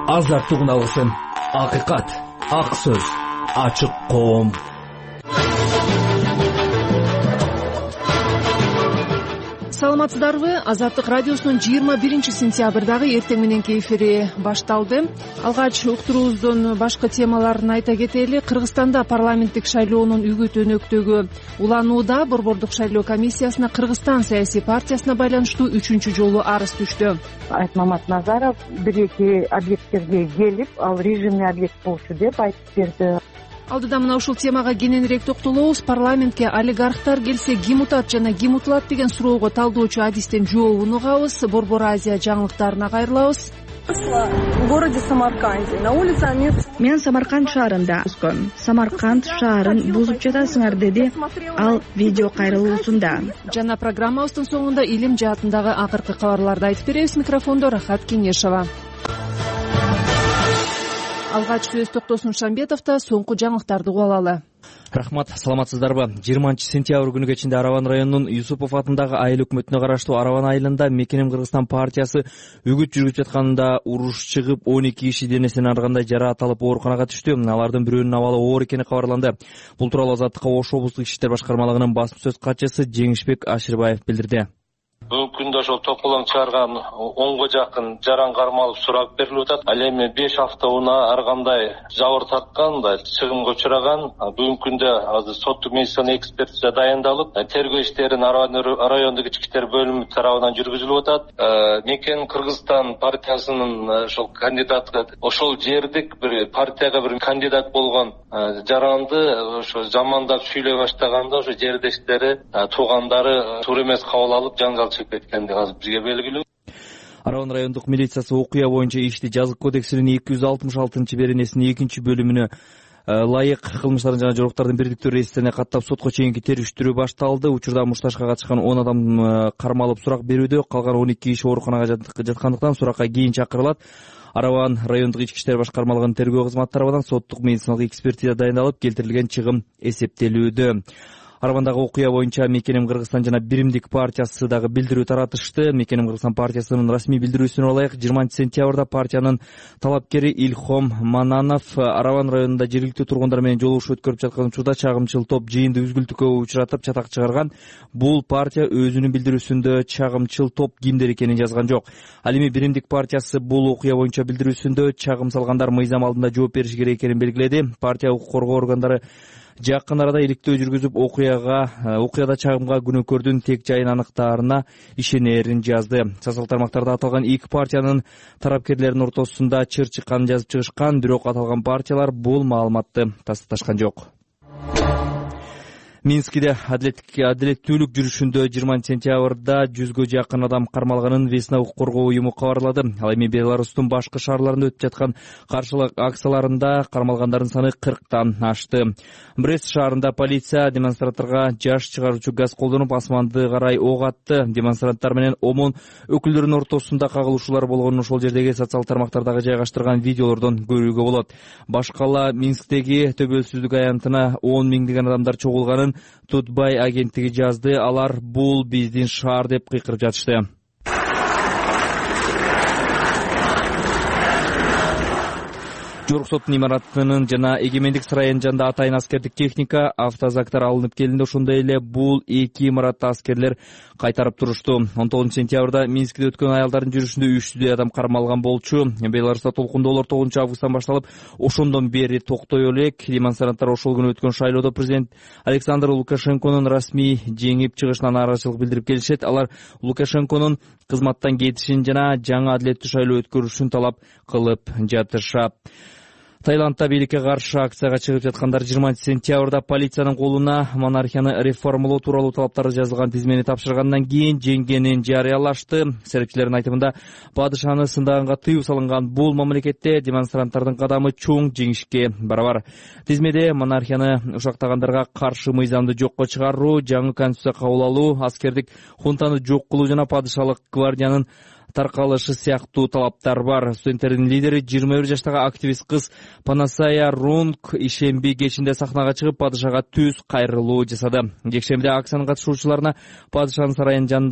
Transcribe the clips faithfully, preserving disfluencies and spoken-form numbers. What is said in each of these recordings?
аздар тугуналысын. Акыйкат, ак сөз, ачык коом. Саламатсыздарбы? Азаттык радиосунун жыйырма биринчи сентябрдагы эртең мененки эфири башталды. Алгач уктуруубуздун башкы темаларын айта кетели. Кыргызстанда парламенттик шайлоонун үгүт өнөктөгү уланууда. Борбордук шайлоо комиссиясына Кыргызстан саясий партиясына байланыштуу үчүнчү жолу арыз түштү. Айтмамат Назаров бир-эки объекттерге келип, ал режимный объект болчу деп айтып берди. Алдыда мына ушул темага кененирээк токтолобуз. Парламентке олигархтар келсе ким утат жана ким утулат деген суроого талдоочу адистен жообун угабыз. Борбор Азия жаңылыктарына кайрылабыз. В городе Самарканде на улице Амир. Мен Самарканд шаарында өскөм. Самарканд шаарын бузуп жатасыңар деди ал видео кайрылуусунда. Жана программабыздын соңунда илим жаатындагы акыркы кабарларды айтып беребиз. Микрофондо Рахат Кеңешова. Алгач сөз Токтосун Шамбетовда соңку жаңылыктарды угуп алалы. Рахмат, саламатсыздарбы? жыйырманчы сентябрь күнү кечинде Араван районунун Юсупов атындагы айыл өкмөтүнө караштуу Араван айылында Мекенем Кыргызстан партиясы үгүт жүргүзүп жатканда уруш чыгып, он эки киши денесинен аргандай жараат алып ооруканага түштү. Алардын бирөөнүн абалы оор экени кабарланды. Бул тууралуу Азаттыкка Ош облустук иштер башкармалыгынын басма сөз катчысы Жеңишбек Ашырбаев билдирди. Бүгүнкү күндө ошол тополоң чыгарган онго жакын жаран кармалып сурап берилип атат. Ал эми беш авто унаа ар кандай жабыр тарткан, чыгымга учураган. Бүгүнкү күндө азыр соттук медицина экспертиза дайындалып, тергөө иштерин райондук ички иштер бөлүмү тарабынан жүргүзүлүп атат. Мекен Кыргызстан партиясынын ошол кандидаты, ошол жердик бир партияга бир кандидат болгон жаранды ошо жамандап сүйлөй баштаганда ошо жердештери, туугандары туура эмес кабыл алып жаңжал чыгып кеткенди азыр бизге белгилүү. Араван райондук милициясы окуя боюнча ишти жазык кодексинин эки жүз алтымыш алтынчы беренесинин экинчи бөлүмүнө ылайык кылмыштардын жана жоруктардын бирдиктүү реестрине каттап сотко чейинки териштирүү башталды. Учурда мушташка катышкан он адам кармалып сурак берүүдө, калган он эки киши ооруканага жаткандыктан суракка кийин чакырылат. Араван райондук ички иштер башкармалыгынын тергөө кызматы тарабынан соттук медициналык экспертиза дайындалып, келтирилген чыгым эсептелүүдө. Аравандагы окуя боюнча Мекенем Кыргызстан жана Биримдик партиясы дагы билдирүү таратышты. Мекенем Кыргызстан партиясынын расмий билдирүүсүнө ылайык жыйырманчы сентябрда партиянын талапкери Илхом Мананов Араван районунда жергиликтүү тургундар менен жолугушуу өткөрүп жаткан учурда чагымчыл топ жыйынды үзгүлтүккө учуратып чатак чыгарган. Бул партия өзүнүн билдирүүсүндө чагымчыл топ кимдер экенин жазган жок. Ал эми Биримдик партиясы бул окуя боюнча билдирүүсүндө чагым салгандар мыйзам алдында жооп бериши керек экенин белгиледи. Партия укук коргоо органдары жакын арада иликтөө жүргүзүп, окуяга окуяда чагымга күнөөкөрдүн тек жайын аныктаарына ишенерин жазды. Социалдык тармактарда аталган эки партиянын тарапкерлеринин ортосунда чыр чыкканын жазып чыгышкан, бирок аталган партиялар бул маалыматты тасташкан жок. Минскиде адилеттүүлүк жүрүшүндө жыйырманчы сентябрда жүзгө жакын адам кармалганын Весна укук коргоо уюму кабарлады. Ал эми Беларустун башкы шаарларында өтүп жаткан каршылык акцияларында кармалгандардын саны кырктан ашты. Брест шаарында полиция демонстранттарга жаш чыгаруучу газ колдонуп, асманды карай ок атты. Демонстранттар менен ОМОН өкүлдөрүнүн ортосунда кагылышуулар болгонун ошол жердеги социалдык тармактардагы жайгаштырган видеолордон көрүүгө болот. Башкала Минсктеги төбөлсүздүк аянтына он миңдеген адамдар чогулганын Тутбай агенттиги жазды. Алар бул биздин шаар деп кыйкырып жатышты. Жогорку соттун имаратынын жана Эгемендик сарайынын жанында атайын аскердик техника, автозактар алынып келинди. Ошондой эле бул эки имаратты аскерлер кайтарып турушту. он тогузунчу сентябрда Минскиде өткөн аялдардын жүрүшүндө үч жүздөй адам кармалган болчу. Беларуста толкундоолор тогузунчу августтан башталып, ошондон бери токтой элек. Демонстранттар ошол күнү өткөн шайлоодо президент Александр Лукашенконун расмий жеңип чыгышына нааразычылык билдирип келишет. Алар Лукашенконун кызматтан кетишин жана жаңы адилеттүү шайлоо өткөрүшүн талап кылып жатышат. Таиландда бийликке каршы акцияга чыгып жаткандар жыйырманчы сентябрда полициянын колуна монархияны реформалоо тууралуу талаптары жазылган тизмени тапшыргандан кийин жеңгенин жарыялашты. Серепчилердин айтымында, падышаны сындаганга тыюу салынган бул мамлекетте демонстранттардын кадамы чоң жеңишке барабар. Тизмеде монархияны ушактагандарга каршы мыйзамды жокко чыгаруу, жаңы конституция кабыл алуу, аскердик хунтаны жок кылуу жана падышалык гвардиянын таркалышы сыяктуу талаптар бар. Студенттердин лидери жыйырма бир жаштагы активист кыз Панасая Рунг ишемби кечинде сахнага чыгып падышага түз кайрылуу жасады. Жекшембиде акциянын катышуучуларына падышанын сарайынын жанында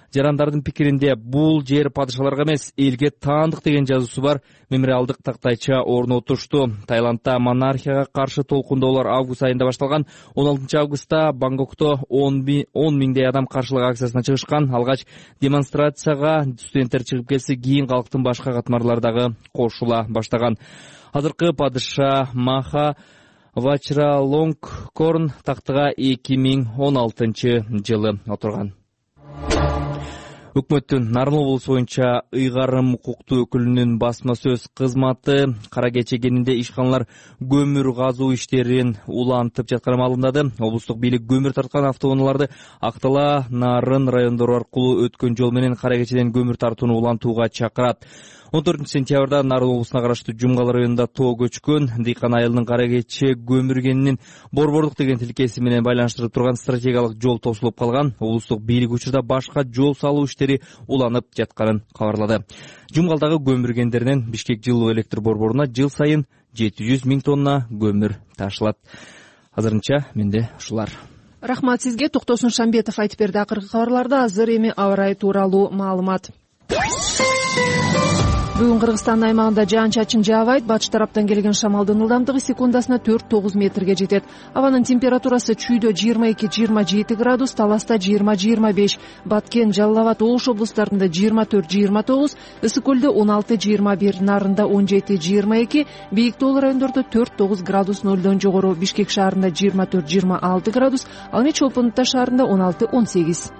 Жарандардын пикиринде бул жер падышаларга эмес, элге таандык деген жазуусу бар мемориалдык тактайча орнотушту. Таиландда монархияга каршы толкундоолор август айында башталган. он алтынчы августта Бангкокто он миңдей адам каршылык акциясына чыгышкан. Алгач демонстрацияга студенттер чыгып келсе, кийин калктын башка катмарлары дагы кошула баштаган. Азыркы падыша Маха Вачиралонгкорн тактыга эки миң он алтынчы жылы отурган. Өкмөттүн Нарын облусу боюнча ыйгарым укуктуу өкүлүнүн басма сөз кызматы кара кече кенинде ишканалар көмүр казуу иштерин улантып жатканы маалымдады. Облустук бийлик көмүр тарткан автоунааларды Актала, Нарын райондору аркылуу өткөн жол менен кара кечеден көмүр тартууну улантууга чакырат. он төртүнчү сентябрда Нарын облусуна караштуу Жумгал районунда тоо көчкөн. Дыйкан айылынын кара кече көмүргенинин Борбордук деген тилкеси менен байланыштырып турган стратегиялык жол тосулуп калган. Облустук бийлик учурда башка жол салуу иштери уланып жатканын кабарлады. Жумгалдагы көмүргендеринен Бишкек жылуу электр борборуна жыл сайын жети жүз миң тонна көмүр ташылат. Азырынча менде ушулар. Рахмат сизге. Токтосун Шамбетов айтып берди акыркы кабарларда. Азыр эми аба ырайы тууралуу маалымат. Бүгүн Кыргызстан аймагында жаан-чачын жаабайт. Батыш тараптан келген шамалдын ылдамдыгы секундасына төрт тогуз метрге жетет. Абанын температурасы Чүйдө жыйырма эки жыйырма жети градус, Таласта жыйырма жыйырма беш, Баткен, Жалал Абад, Ош облустарында жыйырма төрт жыйырма тогуз, Ысык көлдө он алты жыйырма бир, Нарында он жети жыйырма эки, Бийик тоолуу райондордо төрт тогуз градус нөлдөн жогору, Бишкек шаарында жыйырма төрт жыйырма алты градус, ал эми Чолпон Ата шаарында он алты он сегиз.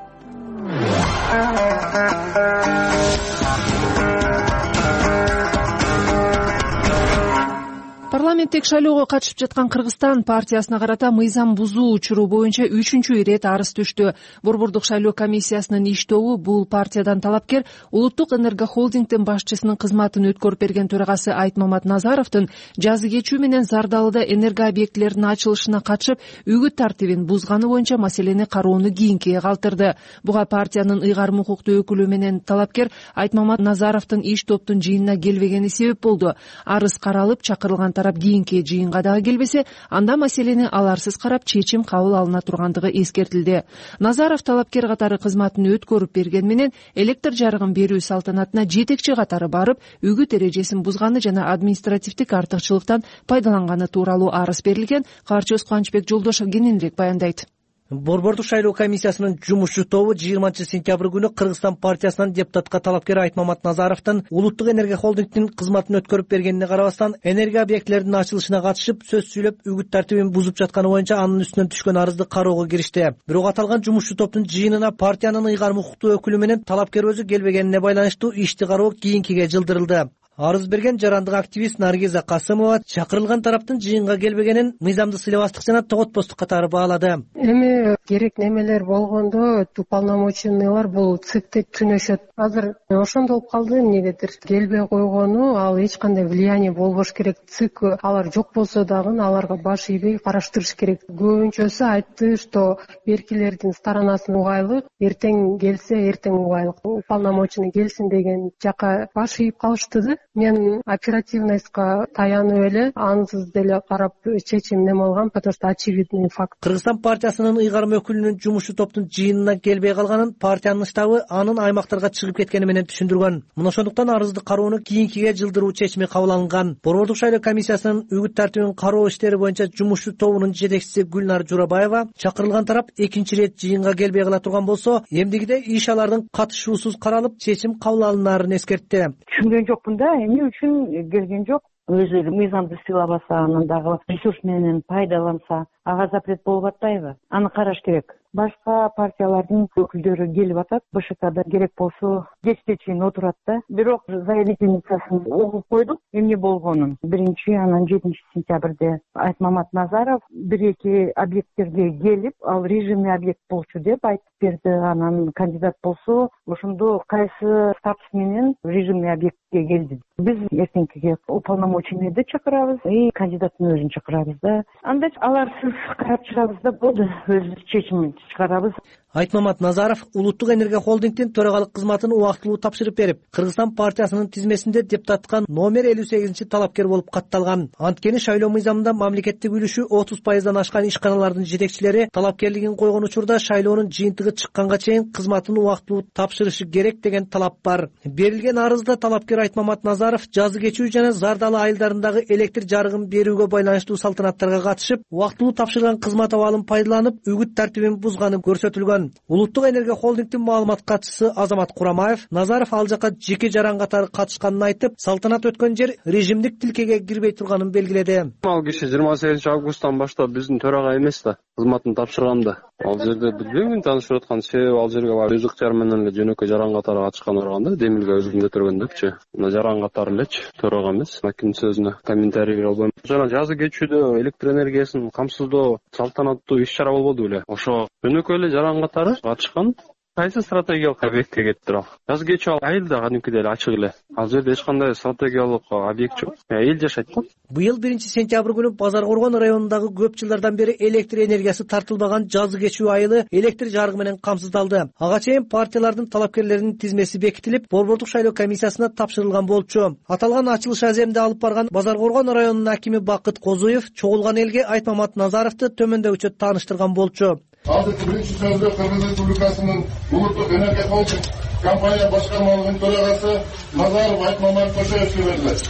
Парламенттик шайлоого катышып жаткан Кыргызстан партиясына карата мыйзам бузуу учуру боюнча үчүнчү ирет арыз түштү. Борбордук шайлоо комиссиясынын иш тобу бул партиядан талапкер Улуттук энергохолдингдин башчысынын кызматын өткөрүп берген төрагасы Айтмамат Назаровдун жазы кечүү менен Зардалыда энерго объектилеринин ачылышына катышып үгүт тартибин бузганы боюнча маселени кароону кийинкиге калтырды. Буга партиянын ыйгарым укуктуу өкүлү менен талапкер Айтмамат Назаровдун иш топтун жыйынына келбегени себеп болду. Арыз каралып, чакырылган тарап кийинки жыйынга дагы келбесе, анда маселени аларсыз карап чечим кабыл алына тургандыгы эскертилди. Назаров талапкер катары кызматын өткөрүп берген менен электр жарыгын берүү салтанатына жетекчи катары барып, үгүт эрежесин бузганы жана административдик артыкчылыктан пайдаланганы тууралуу арыз берилген. Кабарчыбыз Кубанычбек Жолдошов кененирээк баяндайт. Борбордук шайлоо комиссиясынын жумушчу тобу жыйырманчы сентябрь күнү Кыргызстан партиясынан депутатка талапкер Айтмамат Назаровдун Улуттук энергохолдингдин кызматын өткөрүп бергенине карабастан энерго объектилеринин ачылышына катышып сөз сүйлөп үгүт тартибин бузуп жатканы боюнча анын үстүнөн түшкөн арызды кароого киришти. Бирок аталган жумушчу топтун жыйынына партиянын ыйгарым укуктуу өкүлү менен талапкер өзү келбегенине байланыштуу ишти кароо кийинкиге жылдырылды. Арыз берген жарандык активист Наргиза Касымова чакырылган тараптын жыйынга келбегенин мыйзамды сыйлабастык жана тоготпостук катары баалады. Эми керек немелер болгондо уполномоченныйлар бул цикти түнөшөт. Азыр ошондо болуп калды, эмнегедир келбей койгону, ал эч кандай влияние болбош керек. Цик алар жок болсо дагы аларга баш ийбей караштырыш керек. Көбүнчөсү айтты, что беркилердин сторонасы угайлык, эртең келсе эртең угайлык. Уполномоченный келсин деген жака баш ийип калышты. Мен оперативностька таянып эле ансыз деле карап чечим неме болгон, потому что очевидный факт. Кыргызстан партиясынын ыйгарым өкүлүнүн жумушчу топтун жыйынына келбей калганын партиянын штабы анын аймактарга чыгып кеткени менен түшүндүргөн. Мына ошондуктан арызды кароону кийинкиге жылдыруу чечими кабыл алынган. Борбордук шайлоо комиссиясынын үгүт тартибин кароо иштери боюнча жумушчу тобунун жетекчиси Гүлнар Журабаева чакырылган тарап экинчи ирет жыйынга келбей кала турган болсо, эмдигиде иш алардын катышуусуз каралып чечим кабыл алынаарын эскертти. Түшүнгөн жокмун да, эмне үчүн келген жок. Өзү мыйзамды сыйлабаса, анан дагы ресурс менен пайдаланса, ага запрет болуп атпайбы? Аны караш керек. Башка партиялардын өкүлдөрү келип атат, БШКда керек болсо кечке чейин отурат да. Бирок заявительницасын угуп койдук, эмне болгонун. Биринчи, анан жетинчи сентябрде Айтмамат Назаров бир-эки объекттерге келип, ал режимный объект болчу деп айтып берди. Анан кандидат болсо, ошондо кайсы статус менен режимный объектке келди. Биз эртеңкиге уполномоченныйды чакырабыз и кандидаттын өзүн чакырабыз да. Анда аларсыз карап чыгабыз да болду, өз чечимин чыгарабыз. Айтмамат Назаров улуттук энергия холдингдин төрагалык кызматын убактылуу тапшырып берип, Кыргызстан партиясынын тизмесинде депутатка номер элүү сегизинчи талапкер болуп катталган. Анткени шайлоо мыйзамында мамлекеттик үлүшү отуз пайыздан ашкан ишканалардын жетекчилери талапкерлигин койгон учурда шайлоонун жыйынтыгы чыкканга чейин кызматын убактылуу тапшырышы керек деген талап бар. Берилген арызда талапкер Айтмамат Назаров жазы кечүү жана Зардалы айылдарындагы электр жарыгын берүүгө байланыштуу салтанаттарга катышып, убактылуу тапшырган кызмат абалын пайдаланып, үгүт тартибин бузганы көрсөтүлгөн. Улуттук энергия холдингдин маалымат катчысы Азамат Курамаев Назаров ал жака жеке жаран катары катышканын айтып, салтанат өткөн жер режимдик тилкеге кирбей турганын белгиледи. Ал киши жыйырма сегизинчи августтан баштап биздин төрага эмес да, кызматын тапшырганда. Ал жерде билбейм, таанышып аткан себеби ал жерге барып өз ыктыяры менен эле жөнөкөй жаран катары катышкан барганда, Демилге өзүмдө төргөндөкчү. Мына жаран катары элечи, төрага эмес. Макин сөзүнө комментарий бере албайм. Жана жазы кечүүдө электр энергиясын камсыздоо салтанаттуу иш-чара болбоду беле? Ошо жөнөкөй эле жаран катары катышкан. Кайсы стратегиялык объектке кетти ал? Жазы кечүү айылда кадимкидей эле ачык эле. Ал жерде эч кандай стратегиялык объект жок. Эл жашайт да. Быйыл биринчи сентябрь күнү Базар Коргон районундагы көп жылдардан бери электр энергиясы тартылбаган жазы кечүү айылы электр жарыгы менен камсыздалды. Ага чейин партиялардын талапкерлеринин тизмеси бекитилип, Борбордук шайлоо комиссиясына тапшырылган болчу. Аталган ачылыш аземди алып барган Базар Коргон районунун акими Бакыт Козуев чогулган элге Айтмамат Назаровду төмөндөгүчө тааныштырган болчу. Азыркы биринчи сөздө Кыргыз Республикасынын улуттук энергия холдинг компания башкармалыгынын төрагасы Назаров Айтмамат Кошоевге берилет.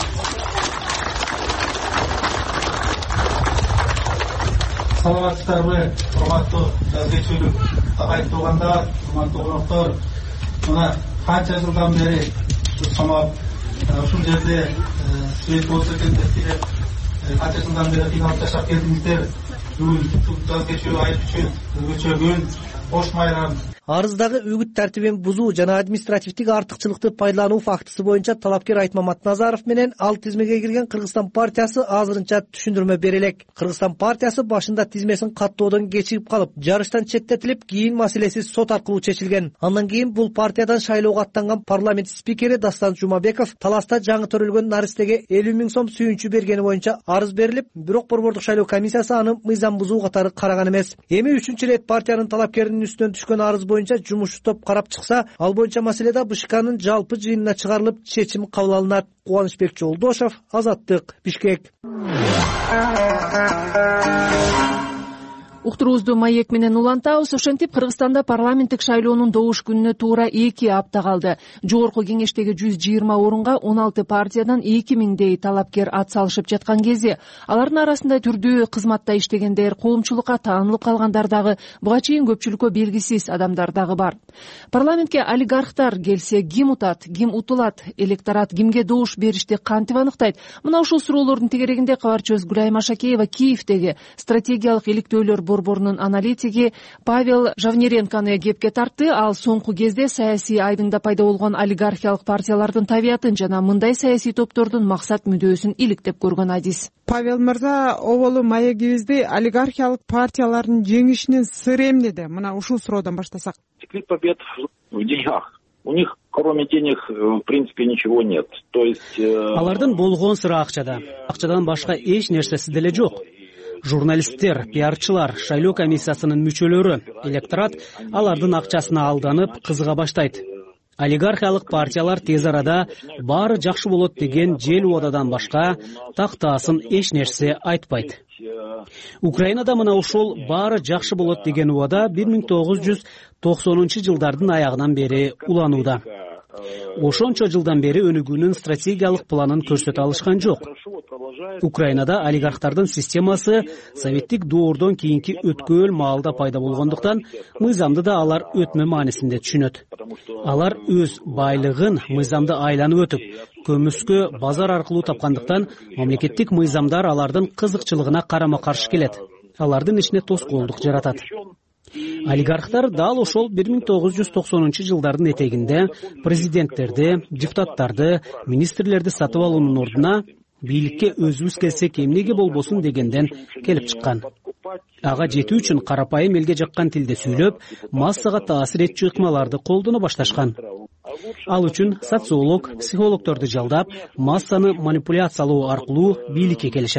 Саламатсыздарбы, урматтуу жаз кечүүлүк агайын туугандар, урматтуу коноктор. Мына канча жылдан бери самап ушул жерде свет болсо экен деп канча жылдан бери кыйналып жашап келдиңиздер. Бүгүн жаз кечүү айыл үчүн өзгөчө күн, кош майрам. Арыздагы үгүт тартибин бузуу жана административдик артыкчылыкты пайдалануу фактысы боюнча талапкер Айтмамат Назаров менен ал тизмеге кирген Кыргызстан партиясы азырынча түшүндүрмө бере элек. Кыргызстан партиясы башында тизмесин каттоодон кечигип калып, жарыштан четтетилип, кийин маселеси сот аркылуу чечилген. Андан кийин бул партиядан шайлоого аттанган парламент спикери Дастан Жумабеков таласта жаңы төрөлгөн наристеге элүү миң сом сүйүнчү бергени боюнча арыз берилип, бирок Борбордук шайлоо комиссиясы аны мыйзам бузуу катары караган эмес. Эми үчүнчү ирет партиянын талапкеринин үстүнөн түшкөн арыз боюнча жумушчу топ карап чыкса, ал боюнча маселеде БШКнын жалпы жыйынына чыгарылып, чечим кабыл алынат. Кубанычбек Жолдошов, Азаттык, Бишкек. Уктуруубузду маек менен улантабыз. Ошентип Кыргызстанда парламенттик шайлоонун добуш күнүнө туура эки апта калды. Жогорку кеңештеги жүз жыйырма орунга он алты партиядан эки миңдей талапкер ат салышып жаткан кезде, алардын арасында түрдүү кызматта иштегендер, коомчулукка таанылып калгандар дагы, буга чейин көпчүлүккө белгисиз адамдар дагы бар. Парламентке олигархтар келсе, ким утат, ким утулат, электорат кимге добуш беришти кантип аныктайт? Мына ушул суроолордун тегерегинде кабарчыбыз Гүлайым Ашакеева Киевдеги стратегиялык иликтөөлөр борборунун аналитиги Павел Жавнеренкону кепке тартты. Ал соңку кезде саясий айдыңда пайда болгон олигархиялык партиялардын табиятын жана мындай саясий топтордун максат мүдөөсүн иликтеп көргөн адис. Павел мырза, оболу маегибизди олигархиялык партиялардын жеңишинин сыры эмнеде? Мына ушул суроодон баштасак. Секрет побед в деньгах. У них кроме денег в принципе ничего нет. То есть алардын болгон сыры акчада. Акчадан башка эч нерсеси деле жок. Журналисттер, пиарчылар, шайлоо комиссиясынын мүчөлөрү, электорат алардын акчасына алданып кызыга баштайт. Олигархиялык партиялар тез арада баары жакшы болот деген жел убададан башка тактаасын эч нерсе айтпайт. Украинада мына ушул баары жакшы болот деген убада бир миң тогуз жүз токсонунчу жылдардын аягынан бери уланууда. Ошончо жылдан бери өнүгүүнүн стратегиялык планын көрсөтө алышкан жок. Украинада олигархтардын системасы советтик доордон кийинки өткөл маалда пайда болгондуктан мыйзамды да алар өтмө маанисинде түшүнөт. Алар өз байлыгын мыйзамды айланып өтүп, көмүскө базар аркылуу тапкандыктан мамлекеттик мыйзамдар алардын кызыкчылыгына карама каршы келет. Алардын ичине тоскоолдук жаратат. Олигархтар дал ошол бир миң тогуз жүз токсонунчу жылдардын этегинде президенттерди, депутаттарды, министрлерди сатып алуунун ордуна бийликке өзүбүз келсек эмнеге болбосун дегенден келип чыккан. Ага жетүү үчүн карапайым элге жаккан тилде сүйлөп, массага таасир этчү ыкмаларды колдоно башташкан. Ал үчүн социолог, психологдорду жалдап, массаны манипуляциялоо аркылуу бийликке келишет.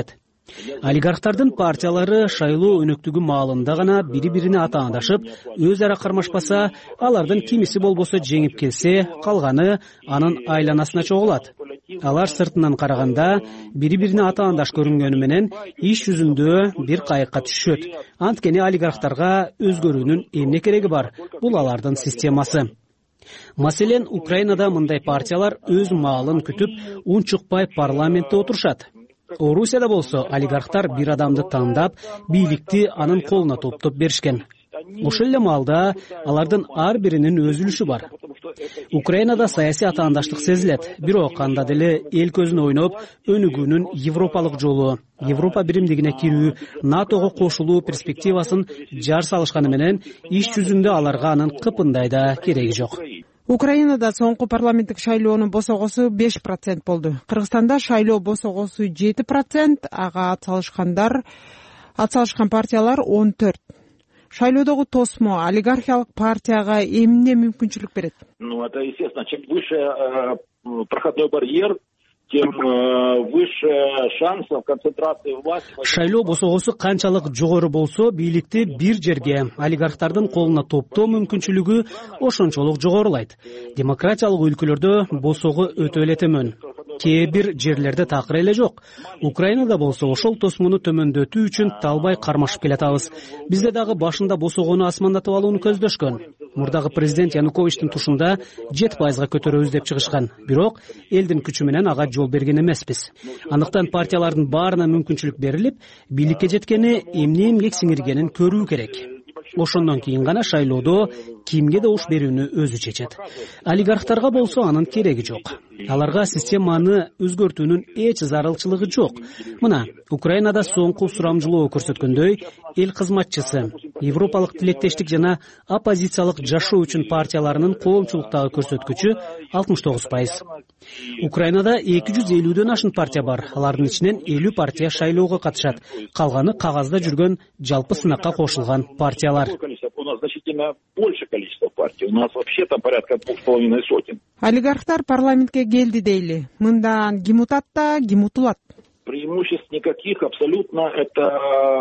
олигархтардын партиялары шайлоо өнөктүгү маалында гана бири бирине атаандашып өз ара кармашпаса, алардын кимиси болбосо жеңип келсе, калганы анын айланасына чогулат. Алар сыртынан караганда бири бирине атаандаш көрүнгөнү менен иш жүзүндө бир кайыкка түшөт. Анткени олигархтарга өзгөрүүнүн эмне кереги бар? Бул алардын системасы. Маселен, Украинада мындай партиялар өз маалын күтүп, унчукпай парламентте отурушат. Орусияда болсо олигархтар бир адамды тандап, бийликти анын колуна топтоп беришкен. Ошол эле маалда алардын ар биринин өз үлүшү бар. Украинада саясий атаандаштык сезилет, бирок анда деле эл көзүнө ойноп, өнүгүүнүн европалык жолу, Европа биримдигине кирүү, натого кошулуу перспективасын жар салышканы менен иш жүзүндө аларга анын кыпындай да кереги жок. Украинада соңку парламенттик шайлоонун босогосу беш процент болду. Кыргызстанда шайлоо босогосу жети процент, ага атсалышкандар, атсалышкан партиялар он төрт. Шайлоодогу тосмо олигархиялык партияга эмне мүмкүнчүлүк берет? Ну, это естественно. Чем выше э, проходной барьер, тем э, выше шансов концентрации власти. Шайлоо босогосу канчалык жогору болсо, бийликти бир жерге олигархтардын колуна топтоо мүмкүнчүлүгү ошончолук жогорулайт. Демократиялык өлкөлөрдө босого өтө эле төмөн. Кээ бир жерлерде такыр эле жок. Украинада болсо ошол тосмуну төмөндөтүү үчүн талбай кармашып келатабыз. Бизде дагы башында босогону асмандатып алууну көздөшкөн. Мурдагы президент Януковичтин тушунда жети пайызга көтөрөбүз деп чыгышкан. Бирок элдин күчү менен ага жол берген эмеспиз. Андыктан партиялардын баарына мүмкүнчүлүк берилип, бийликке жеткени эмне эмгек сиңиргенин көрүү керек. Ошондон кийин гана шайлоодо кимге добуш берүүнү өзү чечет. Олигархтарга болсо анын кереги жок. Аларга системаны өзгөртүүнүн эч зарылчылыгы жок. Мына, Украинада соңку сурамжылоо көрсөткөндөй, эл кызматчысы, европалык тилектештик жана оппозициялык жашоо үчүн партияларынын коомчулуктагы көрсөткүчү алтымыш тогуз пайыз. Украинада эки жүз элүүдөн ашын партия бар. Алардын ичинен элүү партия шайлоого катышат. Калганы кагазда жүргөн жалпы сынакка кошулган партиялар. У нас значительно больше количество партий. У нас вообще там порядка двух с половиной сотен. Олигархтар парламентке келди дейли. Мындан ким утат да, ким утулат? Преимуществ никаких, абсолютно это...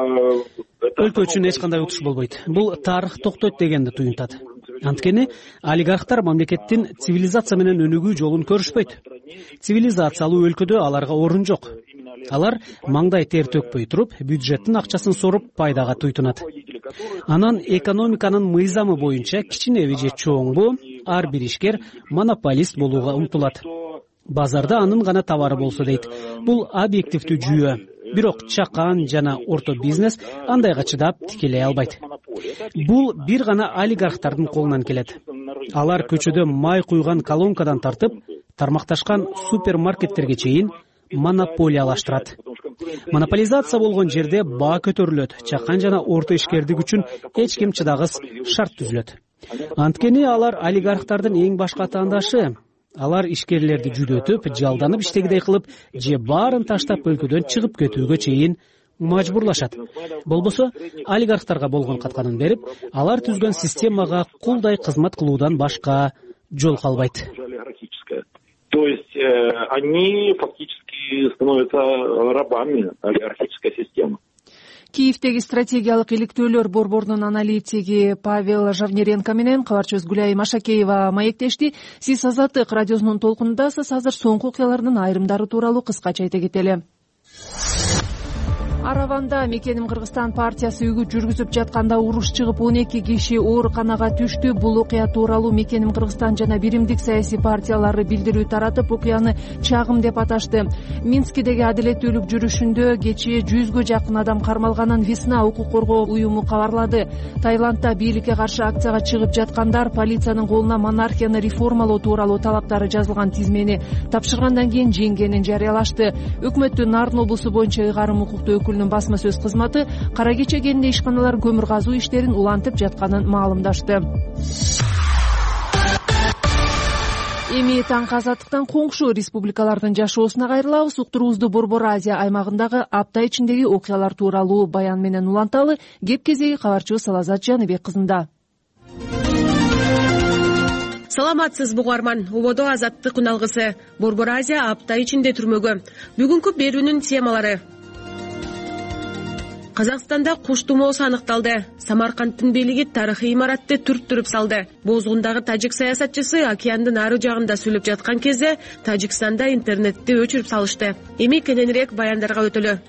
Өлкө үчүн эч кандай утуш болбойт. Бул тарых токтойт дегенди туюнтат. Анткени олигархтар мамлекеттин цивилизация менен өнүгүү жолун көрүшпөйт. Цивилизациялуу өлкөдө аларга орун жок. Алар маңдай тер төкпөй туруп, бюджеттин акчасын соруп пайдага туйтунат. Анан экономиканын мыйзамы боюнча кичинеби же чоңбу ар бир ишкер монополист болууга умтулат. Базарда анын гана товары болсо дейт. Бул объективдүү жүйө. Бирок чакан жана орто бизнес андайга чыдап тикелей албайт. Бул бир гана олигархтардын колунан келет. Алар көчөдө май куйган колонкадан тартып, тармакташкан супермаркеттерге чейин монополиялаштырат. Монополизация болгон жерде баа көтөрүлөт, чакан жана орто ишкердик үчүн эч ким чыдагыс шарт түзүлөт. Анткени алар олигархтардын эң башкы атаандашы. Алар ишкерлерди жүдөтүп, жалданып иштегидей кылып, же баарын таштап өлкөдөн чыгып кетүүгө чейин мажбурлашат. Болбосо олигархтарга болгон катканын берип, алар түзгөн системага кулдай кызмат кылуудан башка жол калбайт. То есть э, они фактически становятся рабами олигархической системы. Киевдеги стратегиялык иликтөөлөр борборунун аналитиги Павел Жавнеренко менен кабарчыбыз Гүлай Машакеева маектешти. Сиз Азаттык радиосунун толкунундасыз. Азыр соңку окуялардын айрымдары тууралуу кыскача айта кетели. Араванда Мекеним Кыргызстан партиясы үгүт жүргүзүп жатканда уруш чыгып он эки киши ооруканага түштү. Бул окуя тууралуу Мекеним Кыргызстан жана биримдик саясий партиялары билдирүү таратып, окуяны чагым деп аташты. Минскидеги адилеттүүлүк жүрүшүндө кечээ жүзгө жакын адам кармалганын Весна укук коргоо уюму кабарлады. Таиландда бийликке каршы акцияга чыгып жаткандар полициянын колуна монархияны реформалоо тууралуу талаптары жазылган тизмени тапшыргандан кийин жеңгенин жарыялашты. Өкмөттүн Нарын облусу боюнча ыйгарым укуктуу өкүлүнүн басма сөз кызматы кара кече кенинде ишканалар көмүр казуу иштерин улантып жатканын маалымдашты. Эми таңкы Азаттыктан коңшу республикалардын жашоосуна кайрылабыз. Уктуруубузду Борбор Азия аймагындагы апта ичиндеги окуялар тууралуу баян менен уланталы. Кеп кезеги кабарчыбыз Салазат Жаныбек кызында. Саламатсызбы угарман, ободо Азаттык үналгысы. Борбор Азия апта ичинде түрмөгө. Бүгүнкү берүүнүн темалары: Казакстанда куш тумоосу аныкталды. Самаркандтын бийлиги тарыхый имаратты түрттүрүп салды. Бозгундагы тажик саясатчысы океандын ары жагында сүйлөп жаткан кезде Тажикстанда интернетти өчүрүп салышты. Эми кененирээк баяндарга өтөлү.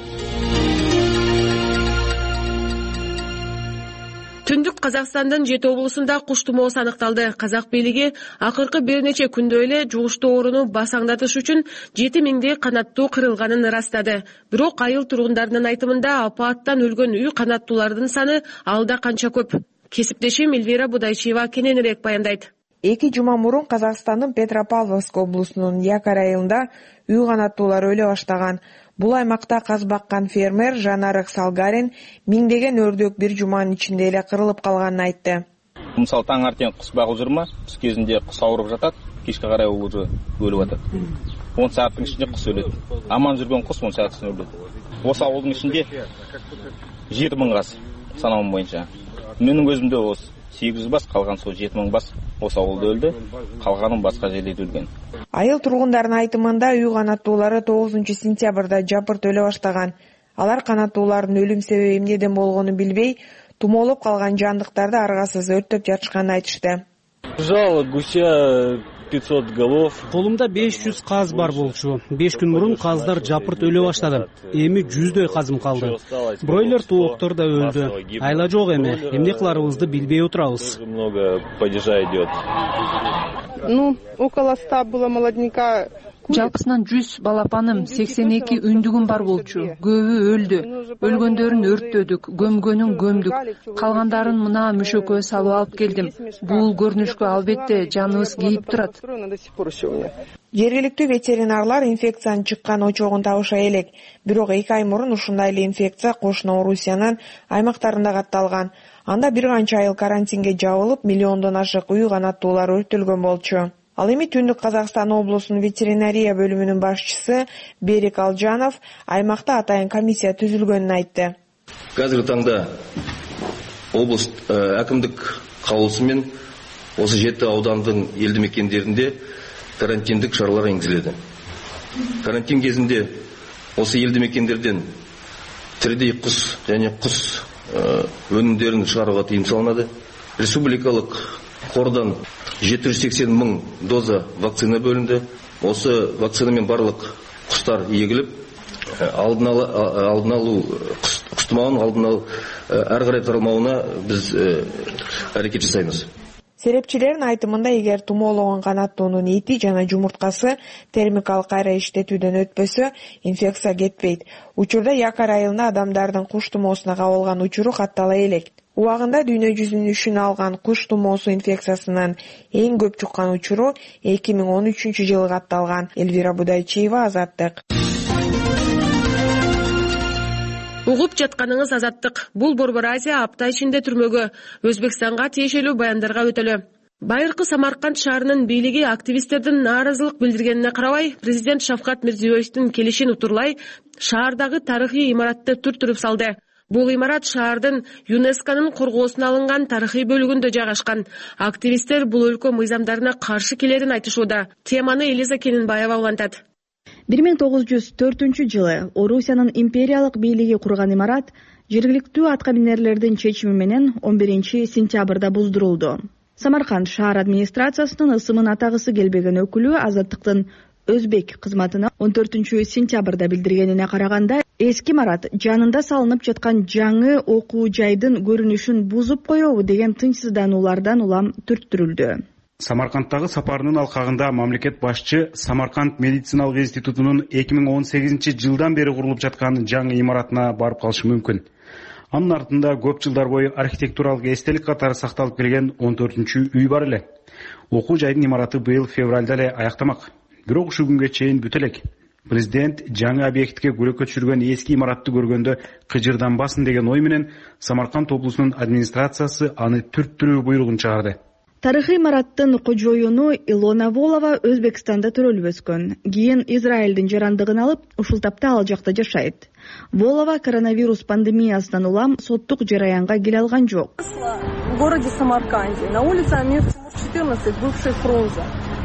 Түндүк Казакстандын жети облусунда куш тумоосу аныкталды. Казак бийлиги акыркы бир нече күндө эле жугуштуу ооруну басаңдатыш үчүн жети миңдей канаттуу кырылганын ырастады. Бирок айыл тургундарынын айтымында апааттан өлгөн үй канаттуулардын саны алда канча көп. Кесиптешим Эльвира Будайчиева кененирээк баяндайт. Эки жума мурун Казакстандын Петропавловск облусунун Якар айылында үй канаттуулар өлө баштаган. Бул аймакта каз баккан фермер Жанарык Салгарин миңдеген өрдөк бир жуманын ичинде эле кырылып калганын айтты. Мисалы таң артең кус багып жүрмө, кус кезинде кус ауырып жатат, кечке карай ол уже өлүп атат. он сааттын ичинде кус өлөт. Аман жүргөн кус он сааттын ичинде өлөт. Осы ауылдын ичинде жети миң газ санауым боюнча. Менин көзүмдө осы сегиз жүз бас, калган сол жети миң бас осы ауылда өлдү, калганын башка жерлерде өлгөн. Айыл тургундарынын айтымында үй канаттуулары тогузунчу сентябрда жапырт өлө баштаган. Алар канаттуулардын өлүм себеби эмнеден болгонун билбей, тумоолоп калган жандыктарды аргасыз өрттөп жатышканын айтышты. Жало гуся пятьсот голов. Колумда беш жүз каз бар болчу. беш күн мурун каздар жапырт өлө баштады. Эми жүздөй казым калды. Бройлер тооктор да өлдү. Айла жок эми. Эмне кыларыбызды билбей отурабыз. Много падежа идет. Ну, около ста было молодняка. Жалпысынан жүз балапаным, сексен эки үндүгүм бар болчу. Көбү өлдү. Өлгөндөрүн өрттөдүк, көмгөнүн көмдүк. Калгандарын мына мүшөккө салып алып келдим. Бул көрүнүшкө албетте жаныбыз кейип турат. Жергиликтүү ветеринарлар инфекциянын чыккан очогун табыша элек. Бирок эки ай мурун ушундай эле инфекция кошуна Орусиянын аймактарында катталган. Анда бир канча айыл карантинге жабылып, миллиондон ашык үй канаттуулар өртөлгөн болчу. Ал эми Түндүк Казакстан облусунун ветеринария бөлүмүнүн башчысы Берик Алжанов аймакта атайын комиссия түзүлгөнүн айтты. Қазіргі таңда облыс әкімдік каулусумен осы жеті аудандын елді мекендерінде карантиндік шаралар енгізіледі. Карантин кезінде осы елді мекендерден тірідей құс және құс өнімдерін шығаруға тыйым салынады. Республикалық қордан жеті жүз сексен мың доза вакцина бөлінді. Осы вакцинамен барлық құстар егіліп, алдын алу құс тұмауын алдын алу әрі қарай таралмауына біз әрекет жасаймыз. Серепчилердин айтымында эгер тумоологон канаттуунун эти жана жумурткасы термикалык кайра иштетүүдөн өтпөсө, инфекция кетпейт. Учурда Якар айылында адамдардын куш тумоосуна кабылган учуру каттала элек. Убагында дүйнө жүзүнүн үшүн алган куш тумоосу инфекциясынан эң көп чуккан учуру эки миң он үчүнчү жылы катталган. Эльвира Будайчиева, Азаттык. Угуп жатканыңыз Азаттык. Бул Борбор Азия апта ичинде түрмөгө, Өзбекстанга тиешелүү баяндарга өтөлү. Байыркы Самарканд шаарынын бийлиги активисттердин нааразылык билдиргенине карабай, президент Шавкат Мирзиёевдин келишин утурлай, шаардагы тарыхый имаратты түртүрүп салды. Бул имарат шаардын ЮНЕСКОнун коргоосуна алынган тарыхый бөлүгүндө жайгашкан. Активисттер бул өлкө мыйзамдарына каршы келерин айтышууда. Теманы Элиза Кенинбаева улантат. бир миң тогуз жүз төртүнчү жылы Орусиянын империялык бийлиги курган имарат жергиликтүү аткаминерлердин чечими менен он биринчи сентябрда буздурулду. Самарканд шаар администрациясынын ысымын атагысы келбеген өкүлү Азаттыктын Өзбек кызматына он төртүнчү сентябрда билдиргенине караганда, эски имарат жанында салынып жаткан жаңы окуу жайдын көрүнүшүн бузуп коебу деген тынчсыздануулардан улам түрттүрүлдү. Самаркандтагы сапарынын алкагында мамлекет башчы Самарканд медициналык институтунун эки миң он сегизинчи жылдан бери курулуп жаткан жаңы имаратына барып калышы мүмкүн. Анын артында көп жылдар бою архитектуралык эстелик катары сакталып келген он төртүнчү үй бар эле. Окуу жайдын имараты быйыл февралда эле аяктамак. Бирок ушул күнгө чейин бүтө элек. Президент жаңы объектке көрөккө түшүргөн эски имаратты көргөндө кыжырданбасын деген ой менен Самарканд облусунун администрациясы аны түрттүрүү буйругун чыгарды. Тарыхый имараттын кожоюну Илона Волова Өзбекстанда төрөлүп өскөн. Кийин Израилдин жарандыгын алып, ушул тапта ал жакта жашайт. Волова коронавирус пандемиясынан улам соттук жараянга келе алган жок. В городе Самарканде на улице Амир четырнадцать бывший Фрунзе.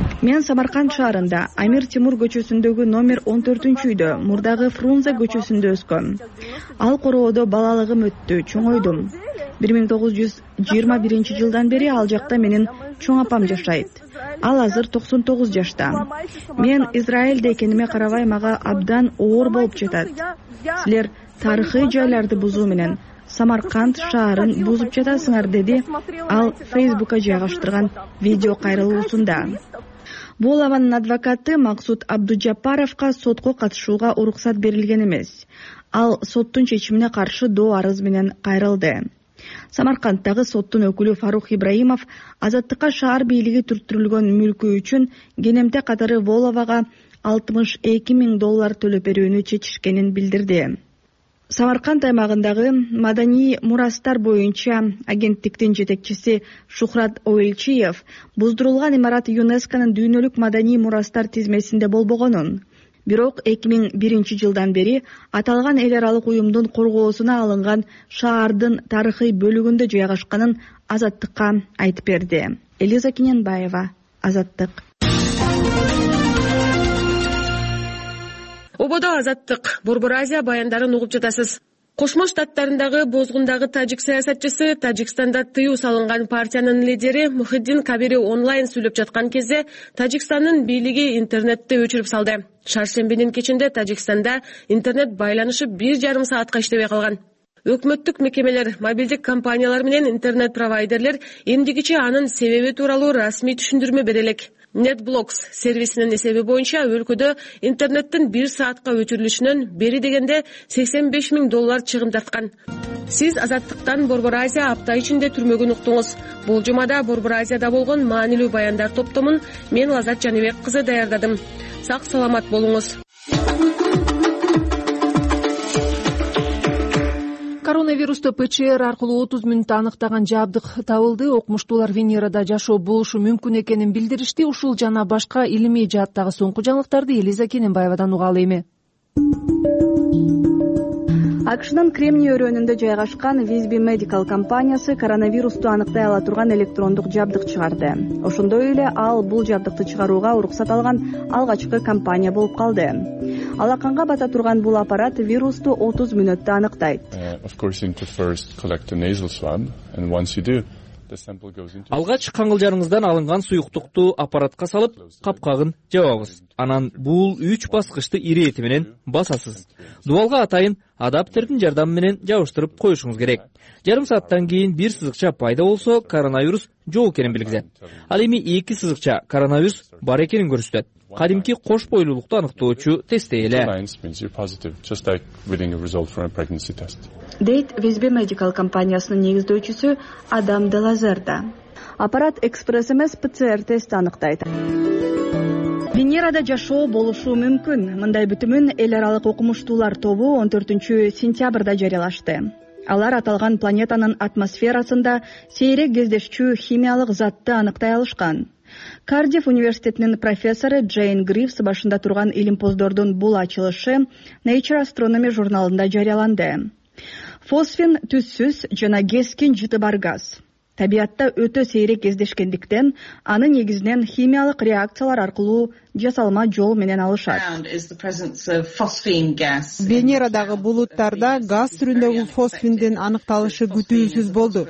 Мен Самарканд шаарында Амир Тимур көчөсүндөгү номер он төртүнчү үйдө, мурдагы Фрунзе көчөсүндө өскөм. Ал короодо балалыгым өттү, чоңойдум. бир миң тогуз жүз жыйырма биринчи жылдан бери ал жакта менин чоң апам жашайт. Ал азыр токсон тогуз жашта. Мен Израилде экениме карабай мага абдан оор болуп жатат. Силер тарыхый жайларды бузуу менен Самарканд шаарын бузуп жатасыңар, деди ал Фейсбукка жайгаштырган видео кайрылуусунда. Волованын адвокаты Максут Абдужапаровго сотко катышууга уруксат берилген эмес. Ал соттун чечимине каршы доо арыз менен кайрылды. Самаркандтагы соттун өкүлү Фарух Ибраимов Азаттыкка шаар бийлиги түрттүрүлгөн мүлкү үчүн кенемте катары Воловага алтымыш эки миң доллар төлөп берүүнү чечишкенин билдирди. Самарканд аймагындагы маданий мурастар боюнча агенттиктин жетекчиси Шухрат Оэлчиев буздурулган имарат ЮНЕСКОнун дүйнөлүк маданий мурастар тизмесинде болбогонун, бирок эки миң биринчи жылдан бери аталган эл аралык уюмдун коргоосуна алынган шаардын тарыхый бөлүгүндө жайгашканын Азаттыкка айтып берди. Элиза Кененбаева, Азаттык. Ободо Азаттык, Борбор Азия баяндарын угуп жатасыз. Кошмо Штаттарындагы бозгундагы тажик саясатчысы Тажикстанда тыюу салынган партиянын лидери Мухиддин Кабири онлайн сүйлөп жаткан кезде Тажикстандын бийлиги интернетти өчүрүп салды. Шаршембинин кечинде Тажикстанда интернет байланышы бир жарым саатка иштебей калган. Өкмөттүк мекемелер, мобилдик компаниялар менен интернет провайдерлер эмдигиче анын себеби тууралуу расмий түшүндүрмө бере элек. NetBlocks сервисинин эсеби боюнча өлкөдө интернеттин бир саатка өчүрүлүшүнөн бери дегенде сексен беш миң доллар чыгым тарткан. Сиз Азаттыктан Борбор Азия апта ичинде түрмөгүн уктуңуз. Бул жумада Борбор Азияда болгон маанилүү баяндар топтомун мен Лазат Жаныбек кызы даярдадым. Сак саламат болуңуз. Коронавирусту ПЧР аркылуу отуз мүнөттө аныктаган жабдык табылды. Окумуштуулар Венерада жашоо болушу мүмкүн экенин билдиришти. Ушул жана башка илимий жааттагы соңку жаңылыктарды Элиза Кененбаевадан угалы эми. АКШнын Кремний өрөөнүндө жайгашкан Визби Medical компаниясы коронавирусту аныктай ала турган электрондук жабдык чыгарды. Ошондой эле ал бул жабдыкты чыгарууга уруксат алган алгачкы компания болуп калды. Алаканга бата турган бул аппарат вирусту отуз мүнөттө аныктайт. Алгач каңылжарыңыздан алынган суюктукту аппаратка салып, капкагын жабабыз. Анан бул үч баскычты ирети менен басасыз. Дубалга атайын адаптердин жардамы менен жабыштырып коюшуңуз керек. Жарым сааттан кийин бир сызыкча пайда болсо, коронавирус жок экенин билгизет. Ал эми эки сызыкча коронавирус бар экенин көрсөтөт. Кадимки кош бойлуулукту аныктоочу тесттей эле. Дейт Визби Medical компаниясынын негиздөөчүсү Адам Делазерда. Аппарат экспресс эмес ПЦР тест аныктайт. Венерада жашоо болушу мүмкүн. Мындай бүтүмүн эл аралык окумуштуулар тобу он төртүнчү сентябрда жарыялашты. Алар аталган планетанын атмосферасында сейрек кездешчү химиялык затты аныктай алышкан. Кардиф университетинин профессору Джейн Гривс башында турган илимпоздордун бул ачылышы Nature Astronomy журналында жарыяланды. Фосфин түссүз жана кескин жыты бар газ. Табиатта өтө сейрек кездешкендиктен, аны негизинен химиялык реакциялар аркылуу жасалма жол менен алышат. Венерадагы булуттарда газ түрүндөгү фосфиндин аныкталышы күтүүсүз болду.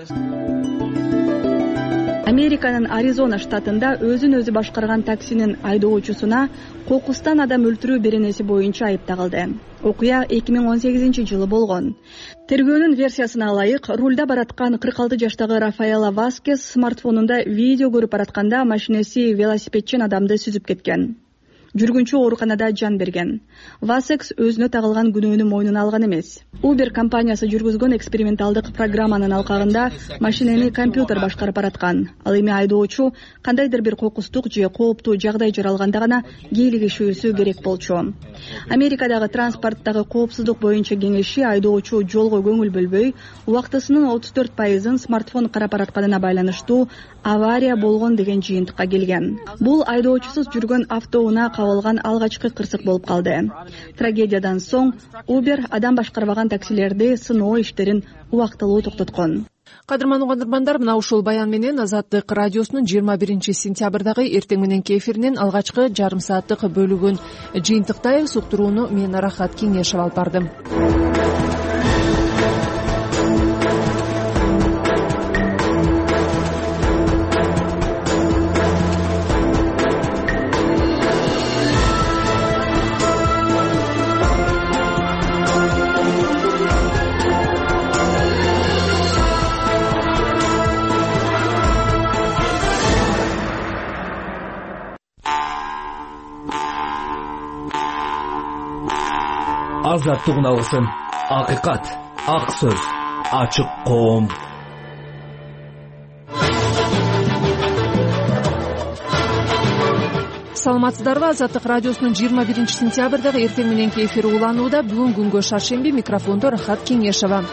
Американын Аризона штатында өзүн өзү башкарган таксинин айдоочусуна кокустан адам өлтүрүү беренеси боюнча айып тагылды. Окуя эки миң он сегизинчи жылы болгон. Тергөөнүн версиясына ылайык, рулда бараткан кырк алты жаштагы Рафаэла Васкес смартфонунда видео көрүп баратканда машинеси велосипедчен адамды сүзүп кеткен. Жүргүнчү ооруканада жан берген. Васекс өзүнө тагылган күнөөнү мойнуна алган эмес. Uber компаниясы жүргүзгөн эксперименталдык программанын алкагында машинени компьютер башкарып бараткан. Ал эми айдоочу кандайдыр бир кокустук же кооптуу жагдай жаралганда гана кийлигишүүсү керек болчу. Америкадагы транспорттагы коопсуздук боюнча кеңеши айдоочу жолго көңүл бөлбөй, убактысынын отуз төрт пайызын смартфон карап баратканына байланыштуу авария болгон деген жыйынтыкка келген. Бул айдоочусуз жүргөн автоунаа кабылган алгачкы кырсык болуп калды. Трагедиядан соң Uber адам башкарбаган таксилерди сыноо иштерин убактылуу токтоткон. Кадырман угандырмандар, мына ушул баян менен Азаттык радиосунун жыйырма биринчи сентябрдагы эртең мененки эфиринин алгачкы жарым сааттык бөлүгүн жыйынтыктайбыз. Уктурууну мен Рахат Кеңешева алып бардым. Азаттык алгысын, акыйкат, ак сөз, ачык коом. Саламатсыздарбы? Азаттык радиосунун жыйырма биринчи сентябрдагы эртең мененки эфири уланууда. Бүгүн күнгө шаршемби, микрофондо Рахат Кеңешева.